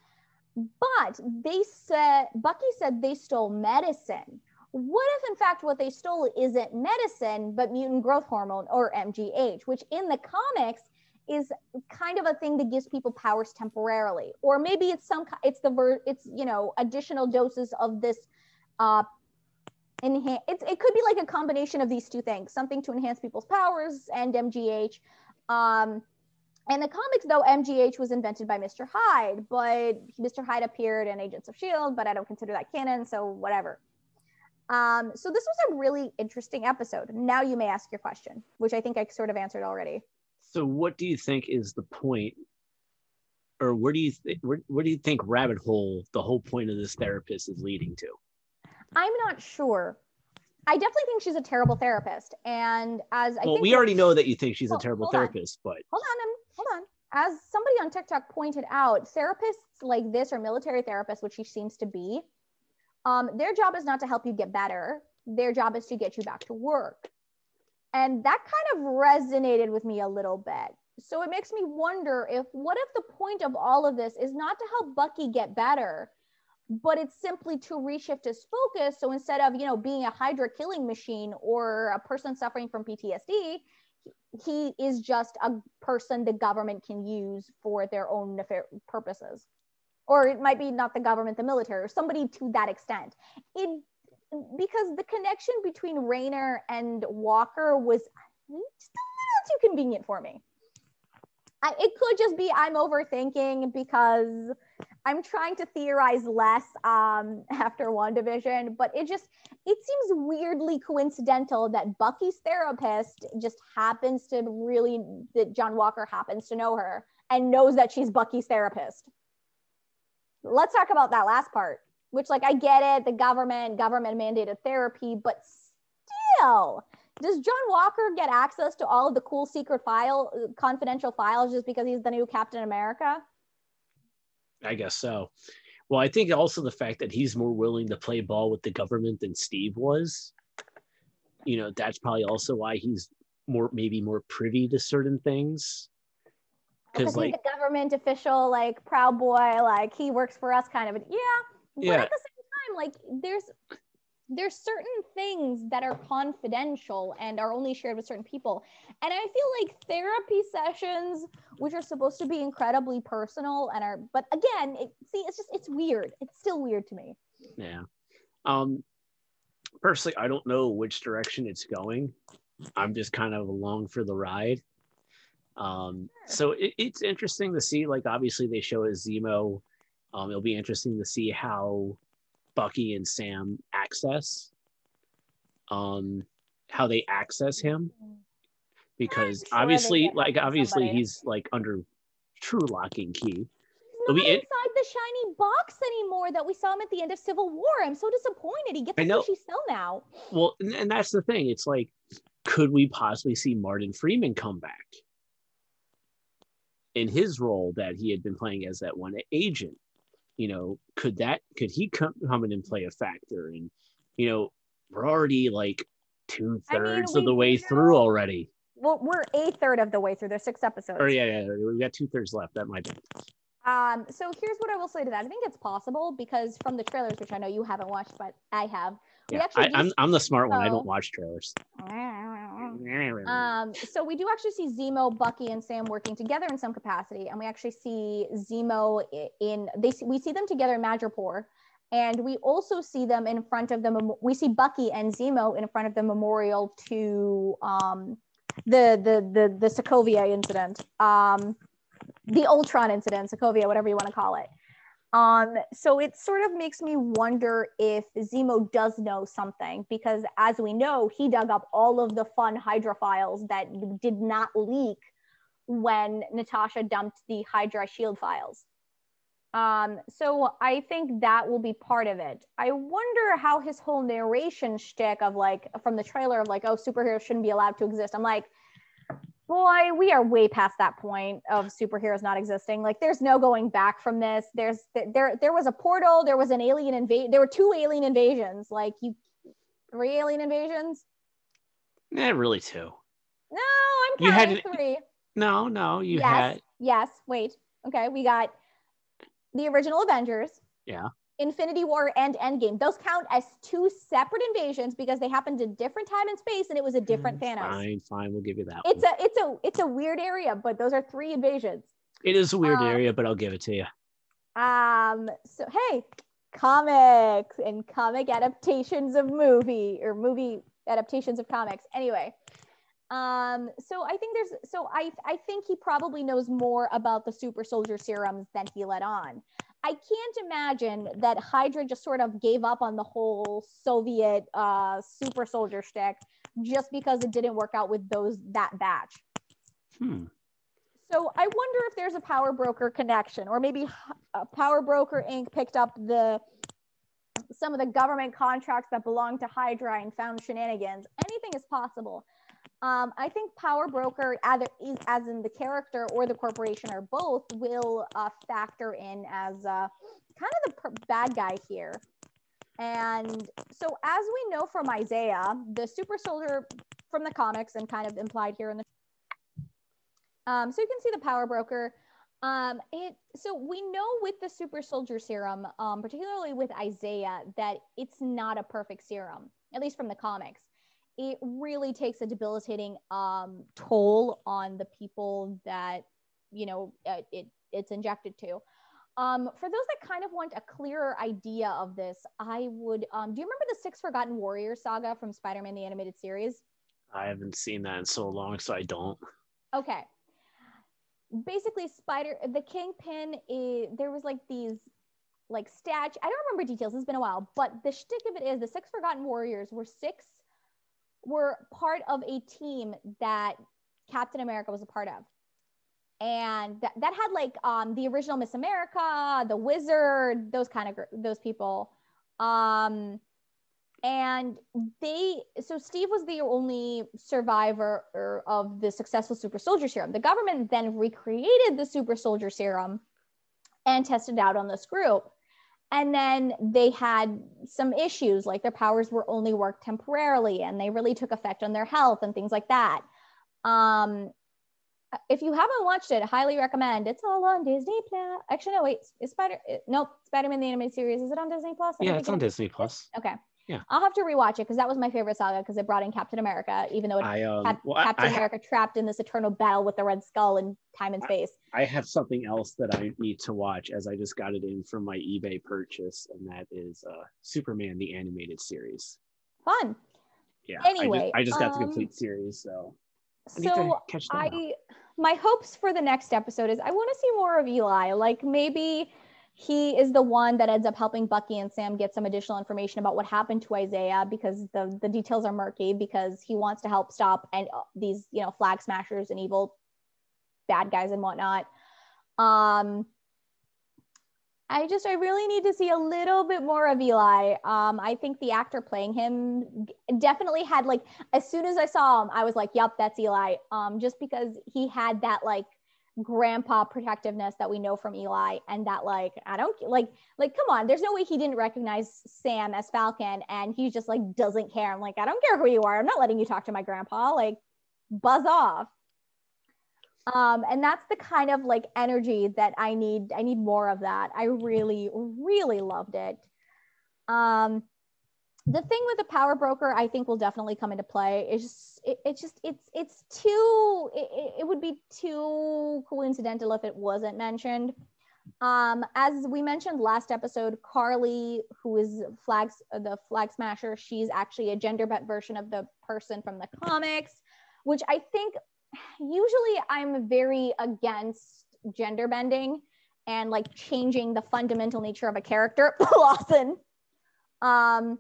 Speaker 2: But they said, Bucky said they stole medicine. What if, in fact, what they stole isn't medicine, but mutant growth hormone, or M G H, which in the comics is kind of a thing that gives people powers temporarily, or maybe it's some, it's the ver, it's you know additional doses of this. Uh, enhance. It's, it could be like a combination of these two things, something to enhance people's powers and M G H. Um, In the comics, though, M G H was invented by Mister Hyde, but Mister Hyde appeared in Agents of S H I E L D, but I don't consider that canon, so whatever. Um, so this was a really interesting episode. Now you may ask your question, which I think I sort of answered already.
Speaker 1: So what do you think is the point, or where do you th- where, where do you think rabbit hole the whole point of this therapist is leading to?
Speaker 2: I'm not sure. I definitely think she's a terrible therapist. And as I
Speaker 1: well,
Speaker 2: think
Speaker 1: we already know that you think she's
Speaker 2: well,
Speaker 1: a terrible
Speaker 2: hold
Speaker 1: therapist,
Speaker 2: on.
Speaker 1: but
Speaker 2: Hold on, um, hold on. As somebody on TikTok pointed out, therapists like this or military therapists, which she seems to be, um, their job is not to help you get better. Their job is to get you back to work. And that kind of resonated with me a little bit. So it makes me wonder if what if the point of all of this is not to help Bucky get better, but it's simply to reshift his focus. So instead of, you know, being a Hydra killing machine or a person suffering from P T S D, he is just a person the government can use for their own nefar- purposes. Or it might be not the government, the military, or somebody to that extent. It because the connection between Rayner and Walker was just a little too convenient for me. I, it could just be I'm overthinking because I'm trying to theorize less um, after WandaVision, but it just, it seems weirdly coincidental that Bucky's therapist just happens to really, that John Walker happens to know her and knows that she's Bucky's therapist. Let's talk about that last part, which like, I get it, the government, government mandated therapy, but still, does John Walker get access to all of the cool secret file, confidential files just because he's the new Captain America?
Speaker 1: I guess so. Well, I think also the fact that he's more willing to play ball with the government than Steve was, you know, that's probably also why he's more, maybe more privy to certain things.
Speaker 2: Because like, he's the government official, like proud boy, like he works for us kind of. Yeah, but yeah. At the same time, like there's there's certain things that are confidential and are only shared with certain people. And I feel like therapy sessions, which are supposed to be incredibly personal and are, but again, it, see, it's just, it's weird. It's still weird to me.
Speaker 1: Yeah. Um, personally, I don't know which direction it's going. I'm just kind of along for the ride. Um, sure. So it, it's interesting to see, like, obviously they show as Zemo. Um, it'll be interesting to see how Bucky and Sam access um how they access him, because sure obviously like obviously somebody. He's like under true lock and key.
Speaker 2: Not inside it, the shiny box anymore that we saw him at the end of Civil War. I'm so disappointed. He gets a squishy cell now.
Speaker 1: Well, and, and that's the thing. It's like, could we possibly see Martin Freeman come back in his role that he had been playing as that one agent? You know, could that could he come come in and play a factor? And you know, we're already like two thirds I mean, of the way know, through already.
Speaker 2: Well, we're a third of the way through. There's six episodes.
Speaker 1: Oh yeah, yeah, we got two thirds left. That might be.
Speaker 2: Um, so here's what I will say to that. I think it's possible because from the trailers, which I know you haven't watched, but I have.
Speaker 1: We yeah, actually I, I'm I'm the smart one. I don't watch trailers.
Speaker 2: Um, so we do actually see Zemo, Bucky, and Sam working together in some capacity, and we actually see Zemo in they we see them together in Madripoor, and we also see them in front of the we see Bucky and Zemo in front of the memorial to um, the the the the Sokovia incident, um, the Ultron incident, Sokovia, whatever you want to call it. Um, so it sort of makes me wonder if Zemo does know something, because as we know, he dug up all of the fun Hydra files that did not leak when Natasha dumped the Hydra shield files. Um, so I think that will be part of it. I wonder how his whole narration shtick of like, from the trailer of like, oh, superheroes shouldn't be allowed to exist. I'm like, boy, we are way past that point of superheroes not existing. Like, there's no going back from this. There's there there was a portal. There was an alien invasion. There were two alien invasions. Like, you, three alien invasions.
Speaker 1: Not really two.
Speaker 2: No, I'm counting you had an, three.
Speaker 1: No, no, you
Speaker 2: yes,
Speaker 1: had.
Speaker 2: Yes. Wait. Okay, we got the original Avengers.
Speaker 1: Yeah.
Speaker 2: Infinity War and Endgame. Those count as two separate invasions because they happened in different time and space, and it was a different mm, Thanos.
Speaker 1: Fine, fine, we'll give you that.
Speaker 2: It's
Speaker 1: one.
Speaker 2: a, it's a, it's a weird area, but those are three invasions.
Speaker 1: It is a weird um, area, but I'll give it to you.
Speaker 2: Um. So hey, comics and comic adaptations of movie or movie adaptations of comics. Anyway. Um, so I think there's, so I, I think he probably knows more about the super soldier serums than he let on. I can't imagine that Hydra just sort of gave up on the whole Soviet uh, super soldier shtick just because it didn't work out with those, that batch.
Speaker 1: Hmm.
Speaker 2: So I wonder if there's a Power Broker connection, or maybe a Power Broker Incorporated picked up the some of the government contracts that belong to Hydra and found shenanigans. Anything is possible. Um, I think Power Broker, either as in the character or the corporation or both, will uh, factor in as uh, kind of the per- bad guy here. And so as we know from Isaiah, the super soldier from the comics and kind of implied here in the um, so you can see the Power Broker. Um, it so we know with the super soldier serum, um, particularly with Isaiah, that it's not a perfect serum, at least from the comics. It really takes a debilitating um, toll on the people that, you know, uh, it, it's injected to. Um, for those that kind of want a clearer idea of this, I would, um, do you remember the Six Forgotten Warriors saga from Spider-Man the Animated Series?
Speaker 1: I haven't seen that in so long, so I don't.
Speaker 2: Okay. Basically, Spider, the Kingpin, is, there was like these like statue, I don't remember details, it's been a while, but the shtick of it is the Six Forgotten Warriors were six were part of a team that Captain America was a part of. And that, that had like um, the original Miss America, the Wizard, those kind of, those people. Um, and they, so Steve was the only survivor of the successful super soldier serum. The government then recreated the super soldier serum and tested it out on this group. And then they had some issues, like their powers were only worked temporarily and they really took effect on their health and things like that. Um, if you haven't watched it, I highly recommend. It's all on Disney Plus. Actually, no, wait, is Spider, nope, Spider-Man the Animated Series. Is it on Disney Plus?
Speaker 1: Yeah, it's on Disney Plus.
Speaker 2: Okay.
Speaker 1: Yeah.
Speaker 2: I'll have to rewatch it because that was my favorite saga because it brought in Captain America, even though it
Speaker 1: I, um,
Speaker 2: had
Speaker 1: well,
Speaker 2: Captain
Speaker 1: I, I
Speaker 2: America
Speaker 1: ha-
Speaker 2: trapped in this eternal battle with the Red Skull and time and space.
Speaker 1: I have something else that I need to watch as I just got it in from my eBay purchase, and that is uh, Superman the Animated Series.
Speaker 2: Fun.
Speaker 1: Yeah.
Speaker 2: Anyway,
Speaker 1: I just, I just got
Speaker 2: um,
Speaker 1: the complete series, so. I
Speaker 2: so I,
Speaker 1: out.
Speaker 2: my hopes for the next episode is I want to see more of Eli. Like maybe he is the one that ends up helping Bucky and Sam get some additional information about what happened to Isaiah, because the, the details are murky, because he wants to help stop and uh, these, you know, flag smashers and evil bad guys and whatnot. Um, I just, I really need to see a little bit more of Eli. Um, I think the actor playing him definitely had like, as soon as I saw him, I was like, yep, that's Eli. Um, just because he had that like grandpa protectiveness that we know from Eli, and that like, I don't like, like, come on, there's no way he didn't recognize Sam as Falcon, and he just like doesn't care. I'm like, I don't care who you are. I'm not letting you talk to my grandpa. Like, buzz off. Um, and that's the kind of like energy that I need. I need more of that. I really, really loved it. Um, the thing with the Power Broker, I think will definitely come into play. It's just, it, it's just, it's, it's too, it, it would be too coincidental if it wasn't mentioned. Um, as we mentioned last episode, Carly, who is Flags, the Flag Smasher, she's actually a gender bent version of the person from the comics, which I think usually I'm very against gender bending and like changing the fundamental nature of a character often. Um,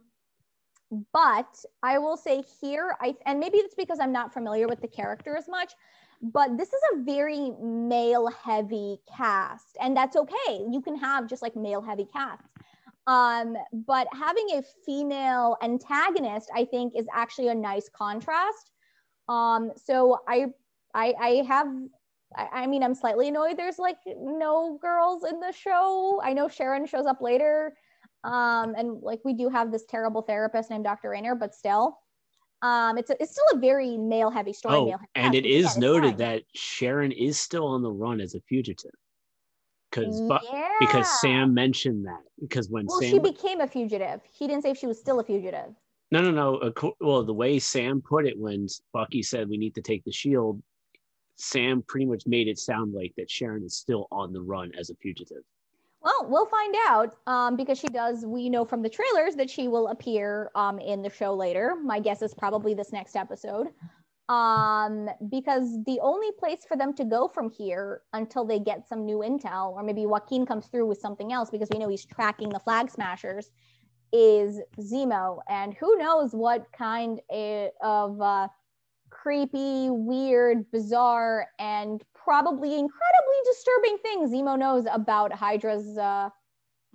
Speaker 2: but I will say here, I and maybe it's because I'm not familiar with the character as much, but this is a very male heavy cast, and that's okay. You can have just like male heavy casts. Um, but having a female antagonist, I think, is actually a nice contrast. Um, so I, I, I have, I, I mean, I'm slightly annoyed there's like no girls in the show. I know Sharon shows up later. Um, and like we do have this terrible therapist named Doctor Rainer, but still, um, it's a, it's still a very male heavy story.
Speaker 1: Oh,
Speaker 2: male
Speaker 1: and
Speaker 2: cast,
Speaker 1: it is
Speaker 2: again,
Speaker 1: noted that Sharon is still on the run as a fugitive. Because
Speaker 2: yeah.
Speaker 1: because Sam mentioned that. Because when
Speaker 2: well,
Speaker 1: Sam
Speaker 2: she became a fugitive. He didn't say if she was still a fugitive.
Speaker 1: No, no, no. Well, the way Sam put it when Bucky said we need to take the shield, Sam pretty much made it sound like that Sharon is still on the run as a fugitive.
Speaker 2: Well, we'll find out um, because she does, we know from the trailers that she will appear um, in the show later. My guess is probably this next episode. Um, because the only place for them to go from here until they get some new intel, or maybe Joaquin comes through with something else, because we know he's tracking the Flag Smashers, is Zemo. And who knows what kind of uh, creepy, weird, bizarre, and probably incredibly disturbing things Zemo knows about Hydra's uh,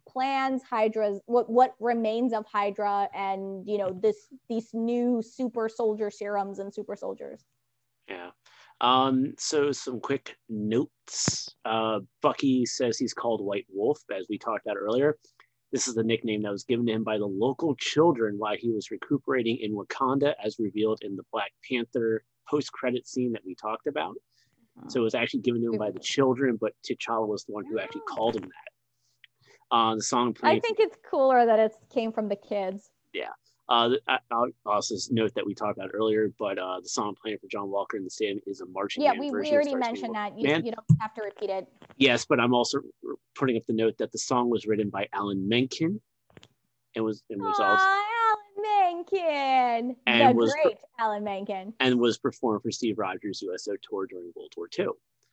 Speaker 2: plans Hydra's what what remains of Hydra, and you know this these new super soldier serums and super soldiers.
Speaker 1: Yeah. Um, so some quick notes. Uh, Bucky says he's called White Wolf, as we talked about earlier. This is the nickname that was given to him by the local children while he was recuperating in Wakanda, as revealed in the Black Panther post-credit scene that we talked about. Uh-huh. So it was actually given to him by the children, but T'Challa was the one who actually called him that. Uh, the song playing.
Speaker 2: I think it's cooler that it came from the kids.
Speaker 1: Yeah. Uh, I'll also note that we talked about earlier, but uh, the song playing for John Walker in the Stand is a marching
Speaker 2: yeah,
Speaker 1: band
Speaker 2: we,
Speaker 1: version.
Speaker 2: we already mentioned that. You, you don't have to repeat it.
Speaker 1: Yes, but I'm also putting up the note that the song was written by Alan Menken. It was it was
Speaker 2: Aww,
Speaker 1: also
Speaker 2: Alan Menken,
Speaker 1: and
Speaker 2: the
Speaker 1: was
Speaker 2: great Alan Menken,
Speaker 1: and was performed for Steve Rogers' U S O tour during World War Two.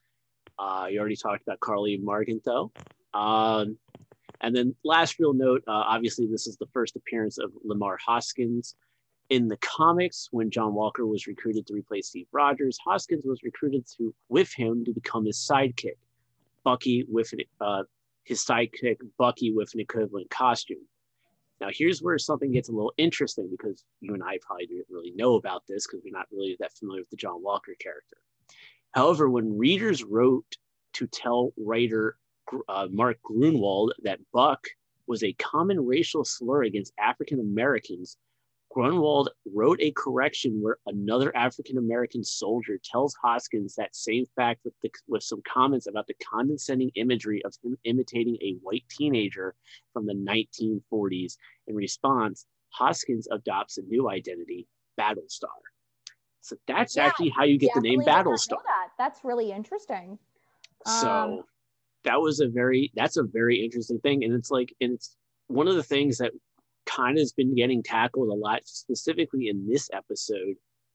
Speaker 1: Uh, you already talked about Carly Margenthau. Um, and then last real note, uh, obviously this is the first appearance of Lamar Hoskins. In the comics, when John Walker was recruited to replace Steve Rogers, Hoskins was recruited to with him to become his sidekick, Bucky with an, uh, his sidekick Bucky with an equivalent costume. Now, here's where something gets a little interesting, because you and I probably didn't really know about this because we're not really that familiar with the John Walker character. However, when readers wrote to tell writer uh, Mark Grunwald that Buck was a common racial slur against African Americans, Grunwald wrote a correction where another African-American soldier tells Hoskins that same fact with, the, with some comments about the condescending imagery of him imitating a white teenager from the nineteen forties. In response, Hoskins adopts a new identity, Battlestar. So that's yeah, actually how you get the name Battlestar.
Speaker 2: That. That's really interesting.
Speaker 1: So
Speaker 2: um,
Speaker 1: that was a very, that's a very interesting thing. And it's like, and it's one of the things that kind of has been getting tackled a lot, specifically in this episode,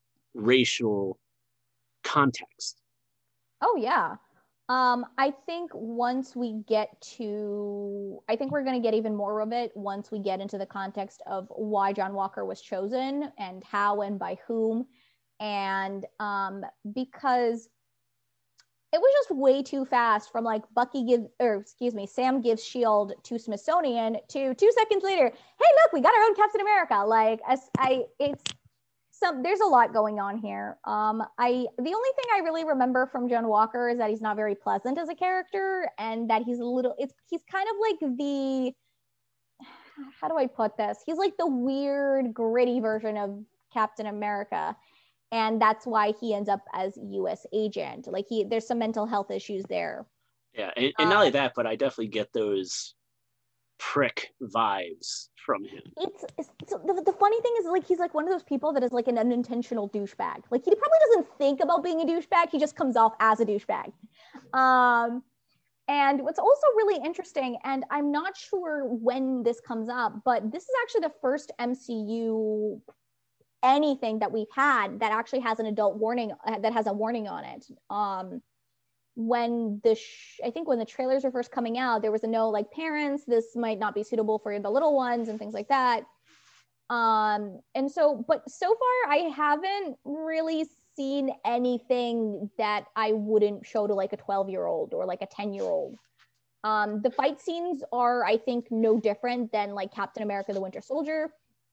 Speaker 1: racial context.
Speaker 2: Oh yeah. Um, I think once we get to, I think we're going to get even more of it once we get into the context of why John Walker was chosen and how and by whom. And um, because it was just way too fast from like Bucky gives, or excuse me, Sam gives S H I E L D to Smithsonian to two seconds later, hey, look, we got our own Captain America. Like, as I, it's some, there's a lot going on here. Um, I, the only thing I really remember from John Walker is that he's not very pleasant as a character, and that he's a little, it's, he's kind of like the, how do I put this? He's like the weird, gritty version of Captain America. And that's why he ends up as U S agent. Like he, there's some mental health issues there.
Speaker 1: Yeah, and, and not only that, but I definitely get those prick vibes from him.
Speaker 2: It's, it's the, the funny thing is, like, he's like one of those people that is like an unintentional douchebag. Like he probably doesn't think about being a douchebag. He just comes off as a douchebag. Um, and what's also really interesting, and I'm not sure when this comes up, but this is actually the first M C U anything that we've had that actually has an adult warning, that has a warning on it. Um, when the, sh- I think when the trailers were first coming out, there was a no, like, parents, this might not be suitable for the little ones and things like that. Um, and so, but so far I haven't really seen anything that I wouldn't show to like a twelve year old or like a ten year old. Um, the fight scenes are, I think, no different than like Captain America, the Winter Soldier.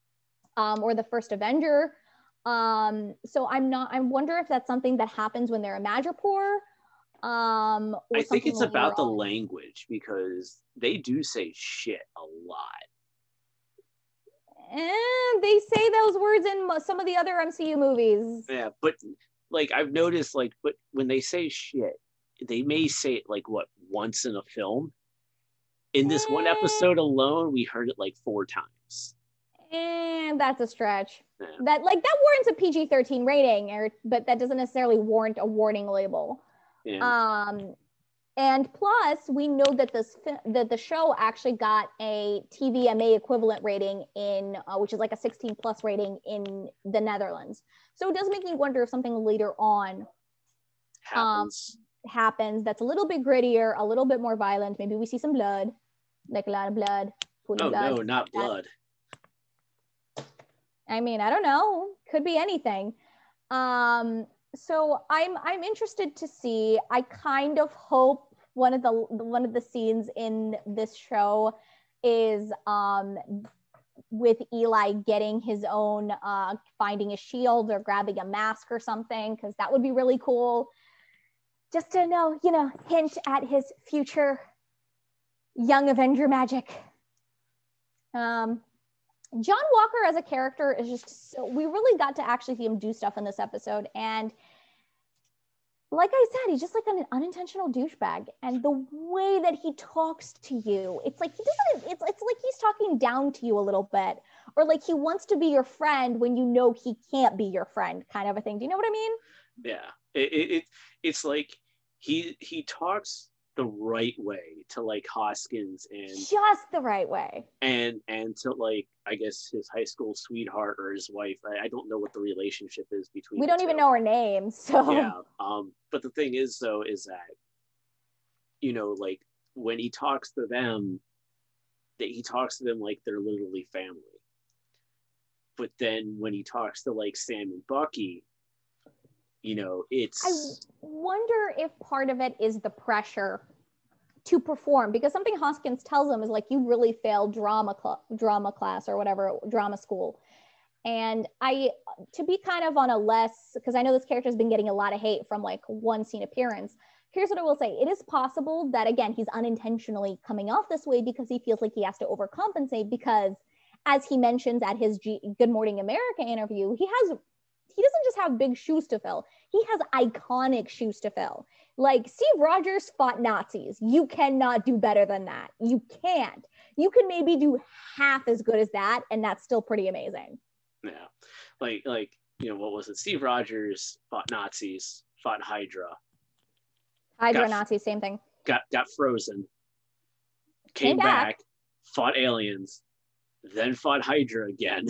Speaker 2: Um, or the first Avenger. Um, so I'm not, I wonder if that's something that happens when they're a Madripoor. Um,
Speaker 1: I think it's about the language, because they do say shit a lot.
Speaker 2: And they say those words in some of the other M C U movies.
Speaker 1: Yeah, but like I've noticed, like, but when they say shit, they may say it like what, once in a film. In this one episode alone, we heard it like four times.
Speaker 2: And that's a stretch.
Speaker 1: Yeah.
Speaker 2: That like that warrants a P G thirteen rating, or but that doesn't necessarily warrant a warning label.
Speaker 1: Yeah.
Speaker 2: Um, and plus, we know that this that the show actually got a T V M A equivalent rating in, uh, which is like a sixteen plus rating in the Netherlands. So it does make me wonder if something later on
Speaker 1: happens.
Speaker 2: Um, happens that's a little bit grittier, a little bit more violent. Maybe we see some blood, like a lot of blood.
Speaker 1: Oh blood, no, not blood.
Speaker 2: I mean, I don't know. Could be anything. Um, so I'm I'm interested to see. I kind of hope one of the one of the scenes in this show is um, with Eli getting his own, uh, finding a shield or grabbing a mask or something, because that would be really cool. Just to know, you know, hint at his future young Avenger magic. Um, John Walker as a character is just so, we really got to actually see him do stuff in this episode. And like I said, he's just like an unintentional douchebag. And the way that he talks to you, it's like he doesn't, it's, it's like he's talking down to you a little bit. Or like he wants to be your friend when you know he can't be your friend, kind of a thing. Do you know what I mean?
Speaker 1: Yeah. It, it, it it's like he he talks the right way to like Hoskins and
Speaker 2: just the right way,
Speaker 1: and and to like I guess his high school sweetheart or his wife. I, I don't know what the relationship is between.
Speaker 2: We don't even know her name, so
Speaker 1: yeah. Um, but the thing is, though, is that you know, like when he talks to them, that he talks to them like they're literally family. But then when he talks to like Sam and Bucky, you know, it's.
Speaker 2: I wonder if part of it is the pressure to perform, because something Hoskins tells him is like, you really failed drama cl- drama class or whatever, drama school. And I, to be kind of on a less, because I know this character has been getting a lot of hate from like one scene appearance. Here's what I will say. It is possible that, again, he's unintentionally coming off this way because he feels like he has to overcompensate, because as he mentions at his G- Good Morning America interview, he has, he doesn't just have big shoes to fill. He has iconic shoes to fill. Like Steve Rogers fought Nazis. You cannot do better than that. You can't. You can maybe do half as good as that, and that's still pretty amazing.
Speaker 1: Yeah. Like, like, you know, what was it? Steve Rogers fought Nazis, fought Hydra.
Speaker 2: Hydra,
Speaker 1: got,
Speaker 2: Nazis, same thing.
Speaker 1: Got got frozen. Came, came back, back, fought aliens, then fought Hydra again.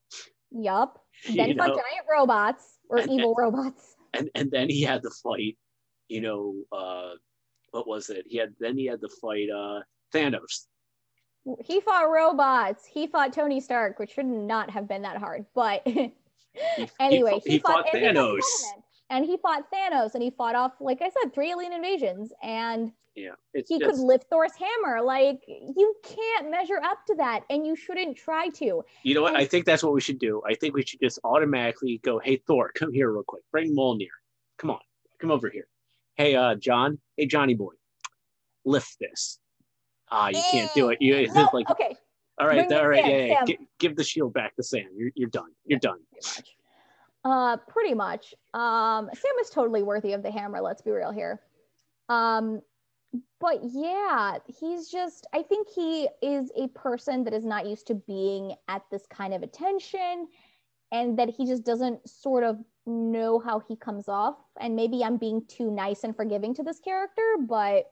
Speaker 2: Yup. Then you fought know? giant robots or and, evil and, robots.
Speaker 1: And and then he had to fight, you know, uh, what was it? He had then he had to fight uh, Thanos.
Speaker 2: He fought robots. He fought Tony Stark, which should not have been that hard. But
Speaker 1: he,
Speaker 2: anyway,
Speaker 1: he, he, he fought, fought Thanos.
Speaker 2: And he fought Thanos, and he fought off, like I said, three alien invasions. And
Speaker 1: yeah, it's,
Speaker 2: he
Speaker 1: it's,
Speaker 2: could lift Thor's hammer. Like, you can't measure up to that, and you shouldn't try to.
Speaker 1: You know what?
Speaker 2: And
Speaker 1: I think that's what we should do. I think we should just automatically go, hey, Thor, come here real quick. Bring Mjolnir. Come on. Come over here. Hey, uh, John. Hey, Johnny boy. Lift this. Ah, you can't do it. You
Speaker 2: no,
Speaker 1: like
Speaker 2: okay.
Speaker 1: All right,
Speaker 2: Bring
Speaker 1: all right,
Speaker 2: Sam,
Speaker 1: yeah, yeah.
Speaker 2: Sam.
Speaker 1: G- give the shield back to Sam. You're you're done. You're done.
Speaker 2: Pretty much. Uh, pretty much. Um, Sam is totally worthy of the hammer. Let's be real here. Um, but yeah, he's just. I think he is a person that is not used to being at this kind of attention, and that he just doesn't sort of know how he comes off. And maybe I'm being too nice and forgiving to this character, but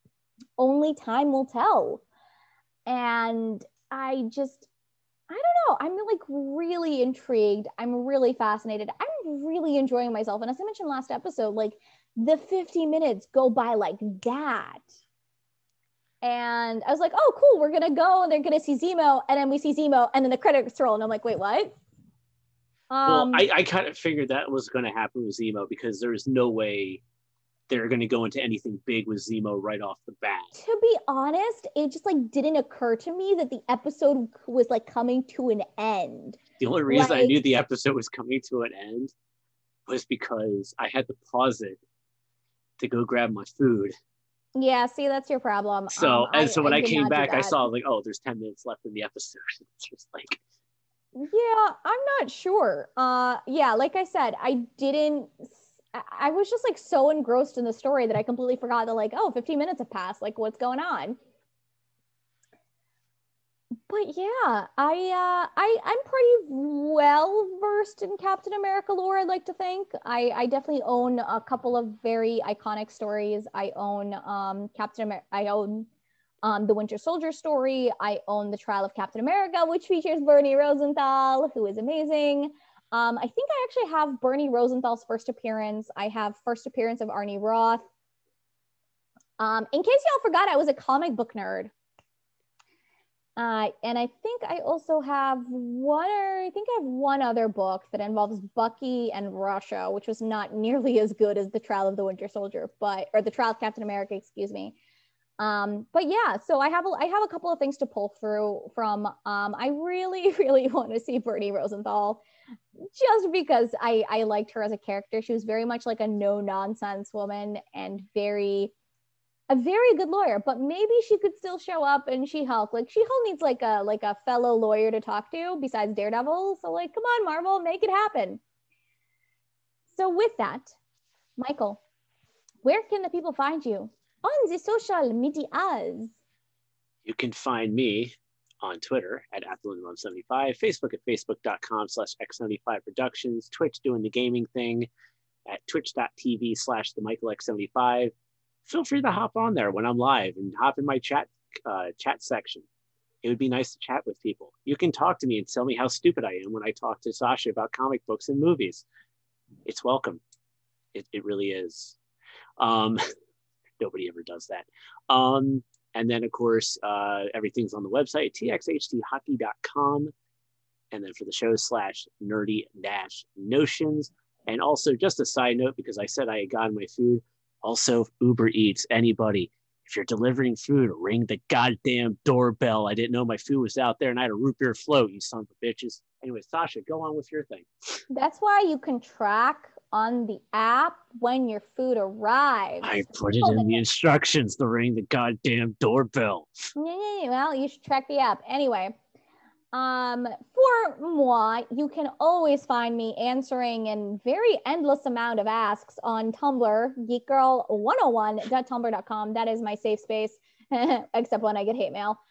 Speaker 2: only time will tell. And I just, I don't know. I'm like really intrigued. I'm really fascinated. I'm really enjoying myself. And as I mentioned last episode, like the fifty minutes go by like that. And I was like, oh, cool. We're going to go and they're going to see Zemo. And then we see Zemo and then the credits roll. And I'm like, wait, what?
Speaker 1: Um, well, I, I kind of figured that was going to happen with Zemo because there's no way they're going to go into anything big with Zemo right off the bat.
Speaker 2: To be honest, it just like didn't occur to me that the episode was like coming to an end.
Speaker 1: The only reason
Speaker 2: like,
Speaker 1: I knew the episode was coming to an end was because I had to pause it to go grab my food.
Speaker 2: Yeah, see, that's your problem.
Speaker 1: So,
Speaker 2: um,
Speaker 1: and so
Speaker 2: I,
Speaker 1: when
Speaker 2: I,
Speaker 1: I came back, I
Speaker 2: that.
Speaker 1: saw like, oh, there's ten minutes left in the episode. It's just like,
Speaker 2: yeah, I'm not sure. Uh, yeah, like I said, I didn't. I was just like so engrossed in the story that I completely forgot that like, oh, fifteen minutes have passed. Like, what's going on? But yeah, I uh, I I'm pretty well versed in Captain America lore. I'd like to think I I definitely own a couple of very iconic stories. I own um Captain America. I own um the Winter Soldier story. I own the Trial of Captain America, which features Bernie Rosenthal, who is amazing. Um, I think I actually have Bernie Rosenthal's first appearance. I have first appearance of Arnie Roth. Um, in case y'all forgot, I was a comic book nerd. Uh, and I think I also have one, or I think I have one other book that involves Bucky and Russia, which was not nearly as good as the Trial of the Winter Soldier, but, or the Trial of Captain America, excuse me. Um, but yeah, so I have a, I have a couple of things to pull through from. Um, I really, really want to see Bernie Rosenthal, just because I I liked her as a character. She was very much like a no nonsense woman and very a very good lawyer. But maybe she could still show up and She-Hulk. Like She-Hulk needs like a like a fellow lawyer to talk to besides Daredevil. So like, come on, Marvel, make it happen. So with that, Michael, where can the people find you on the social medias?
Speaker 1: You can find me on Twitter at Athlon one seventy-five, Facebook at facebook.com slash x75 productions, Twitch doing the gaming thing at twitch.tv slash the Michael X75. Feel free to hop on there when I'm live and hop in my chat uh, chat section. It would be nice to chat with people. You can talk to me and tell me how stupid I am when I talk to Sasha about comic books and movies. It's welcome. It, it really is. Um, nobody ever does that. Um, and then, of course, uh, everything's on the website, t x h t hockey dot com. And then for the show, slash nerdy dash notions. And also, just a side note, because I said I had gotten my food, also Uber Eats, anybody, if you're delivering food, ring the goddamn doorbell. I didn't know my food was out there and I had a root beer float, you son of a bitches. Anyway, Sasha, go on with your thing.
Speaker 2: That's why you can track on the app when your food arrives.
Speaker 1: I put it in the instructions to ring the goddamn doorbell.
Speaker 2: Yeah, well, you should track the app. Anyway, um, for moi, you can always find me answering a very endless amount of asks on Tumblr, geek girl one oh one dot tumblr dot com. That is my safe space, except when I get hate mail.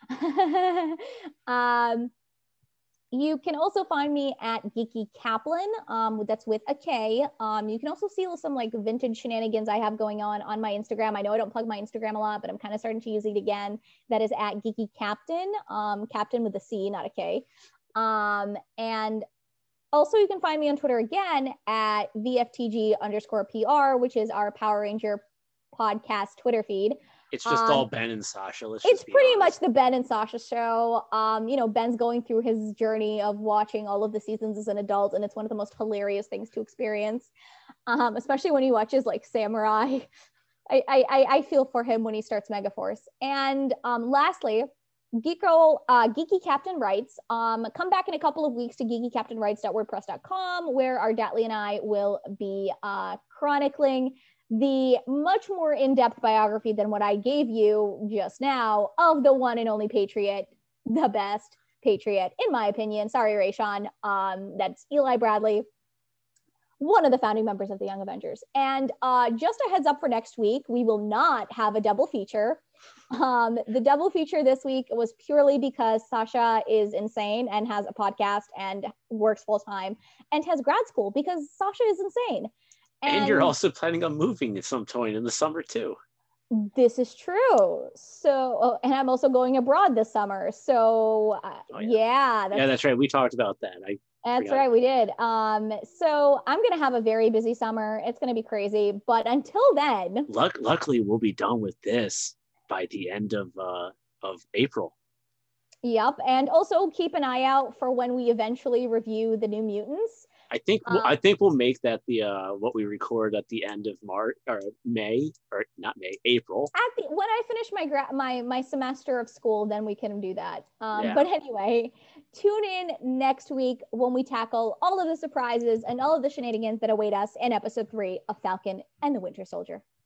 Speaker 2: um, You can also find me at Geeky Kaplan. Um, that's with a K. Um, you can also see some like vintage shenanigans I have going on on my Instagram. I know I don't plug my Instagram a lot, but I'm kind of starting to use it again. That is at Geeky Captain, um, Captain with a C, not a K. Um, and also you can find me on Twitter again at V F T G underscore P R, which is our Power Ranger podcast Twitter feed.
Speaker 1: It's just
Speaker 2: um,
Speaker 1: all Ben and Sasha. Let's
Speaker 2: it's
Speaker 1: just
Speaker 2: pretty
Speaker 1: honest.
Speaker 2: much the Ben and Sasha show. Um, you know, Ben's going through his journey of watching all of the seasons as an adult, and it's one of the most hilarious things to experience, um, especially when he watches like Samurai. I, I, I feel for him when he starts Megaforce. And um, lastly, Geek Girl, uh, Geeky Captain writes, um, come back in a couple of weeks to geeky captain writes dot wordpress dot com, where our Datley and I will be uh, chronicling the much more in-depth biography than what I gave you just now of the one and only Patriot, the best Patriot, in my opinion. Sorry, Rayshawn. Um, that's Eli Bradley, one of the founding members of the Young Avengers. And uh, just a heads up for next week, we will not have a double feature. Um, the double feature this week was purely because Sasha is insane and has a podcast and works full-time and has grad school because Sasha is insane.
Speaker 1: And,
Speaker 2: and
Speaker 1: you're also planning on moving at some point in the summer too.
Speaker 2: This is true. So, oh, and I'm also going abroad this summer. So, uh,
Speaker 1: oh, yeah,
Speaker 2: yeah,
Speaker 1: that's, yeah, that's right. We talked about that. I
Speaker 2: That's
Speaker 1: forgot.
Speaker 2: right, we did. Um, so I'm gonna have a very busy summer. It's gonna be crazy. But until then,
Speaker 1: Luck, luckily, we'll be done with this by the end of uh, of April.
Speaker 2: Yep, and also keep an eye out for when we eventually review the New Mutants.
Speaker 1: I think
Speaker 2: um,
Speaker 1: I think we'll make that the uh, what we record at the end of March or May or not May, April.
Speaker 2: At the, when I finish my gra- my my semester of school, then we can do that. Um,
Speaker 1: Yeah.
Speaker 2: But anyway, tune in next week when we tackle all of the surprises and all of the shenanigans that await us in episode three of Falcon and the Winter Soldier.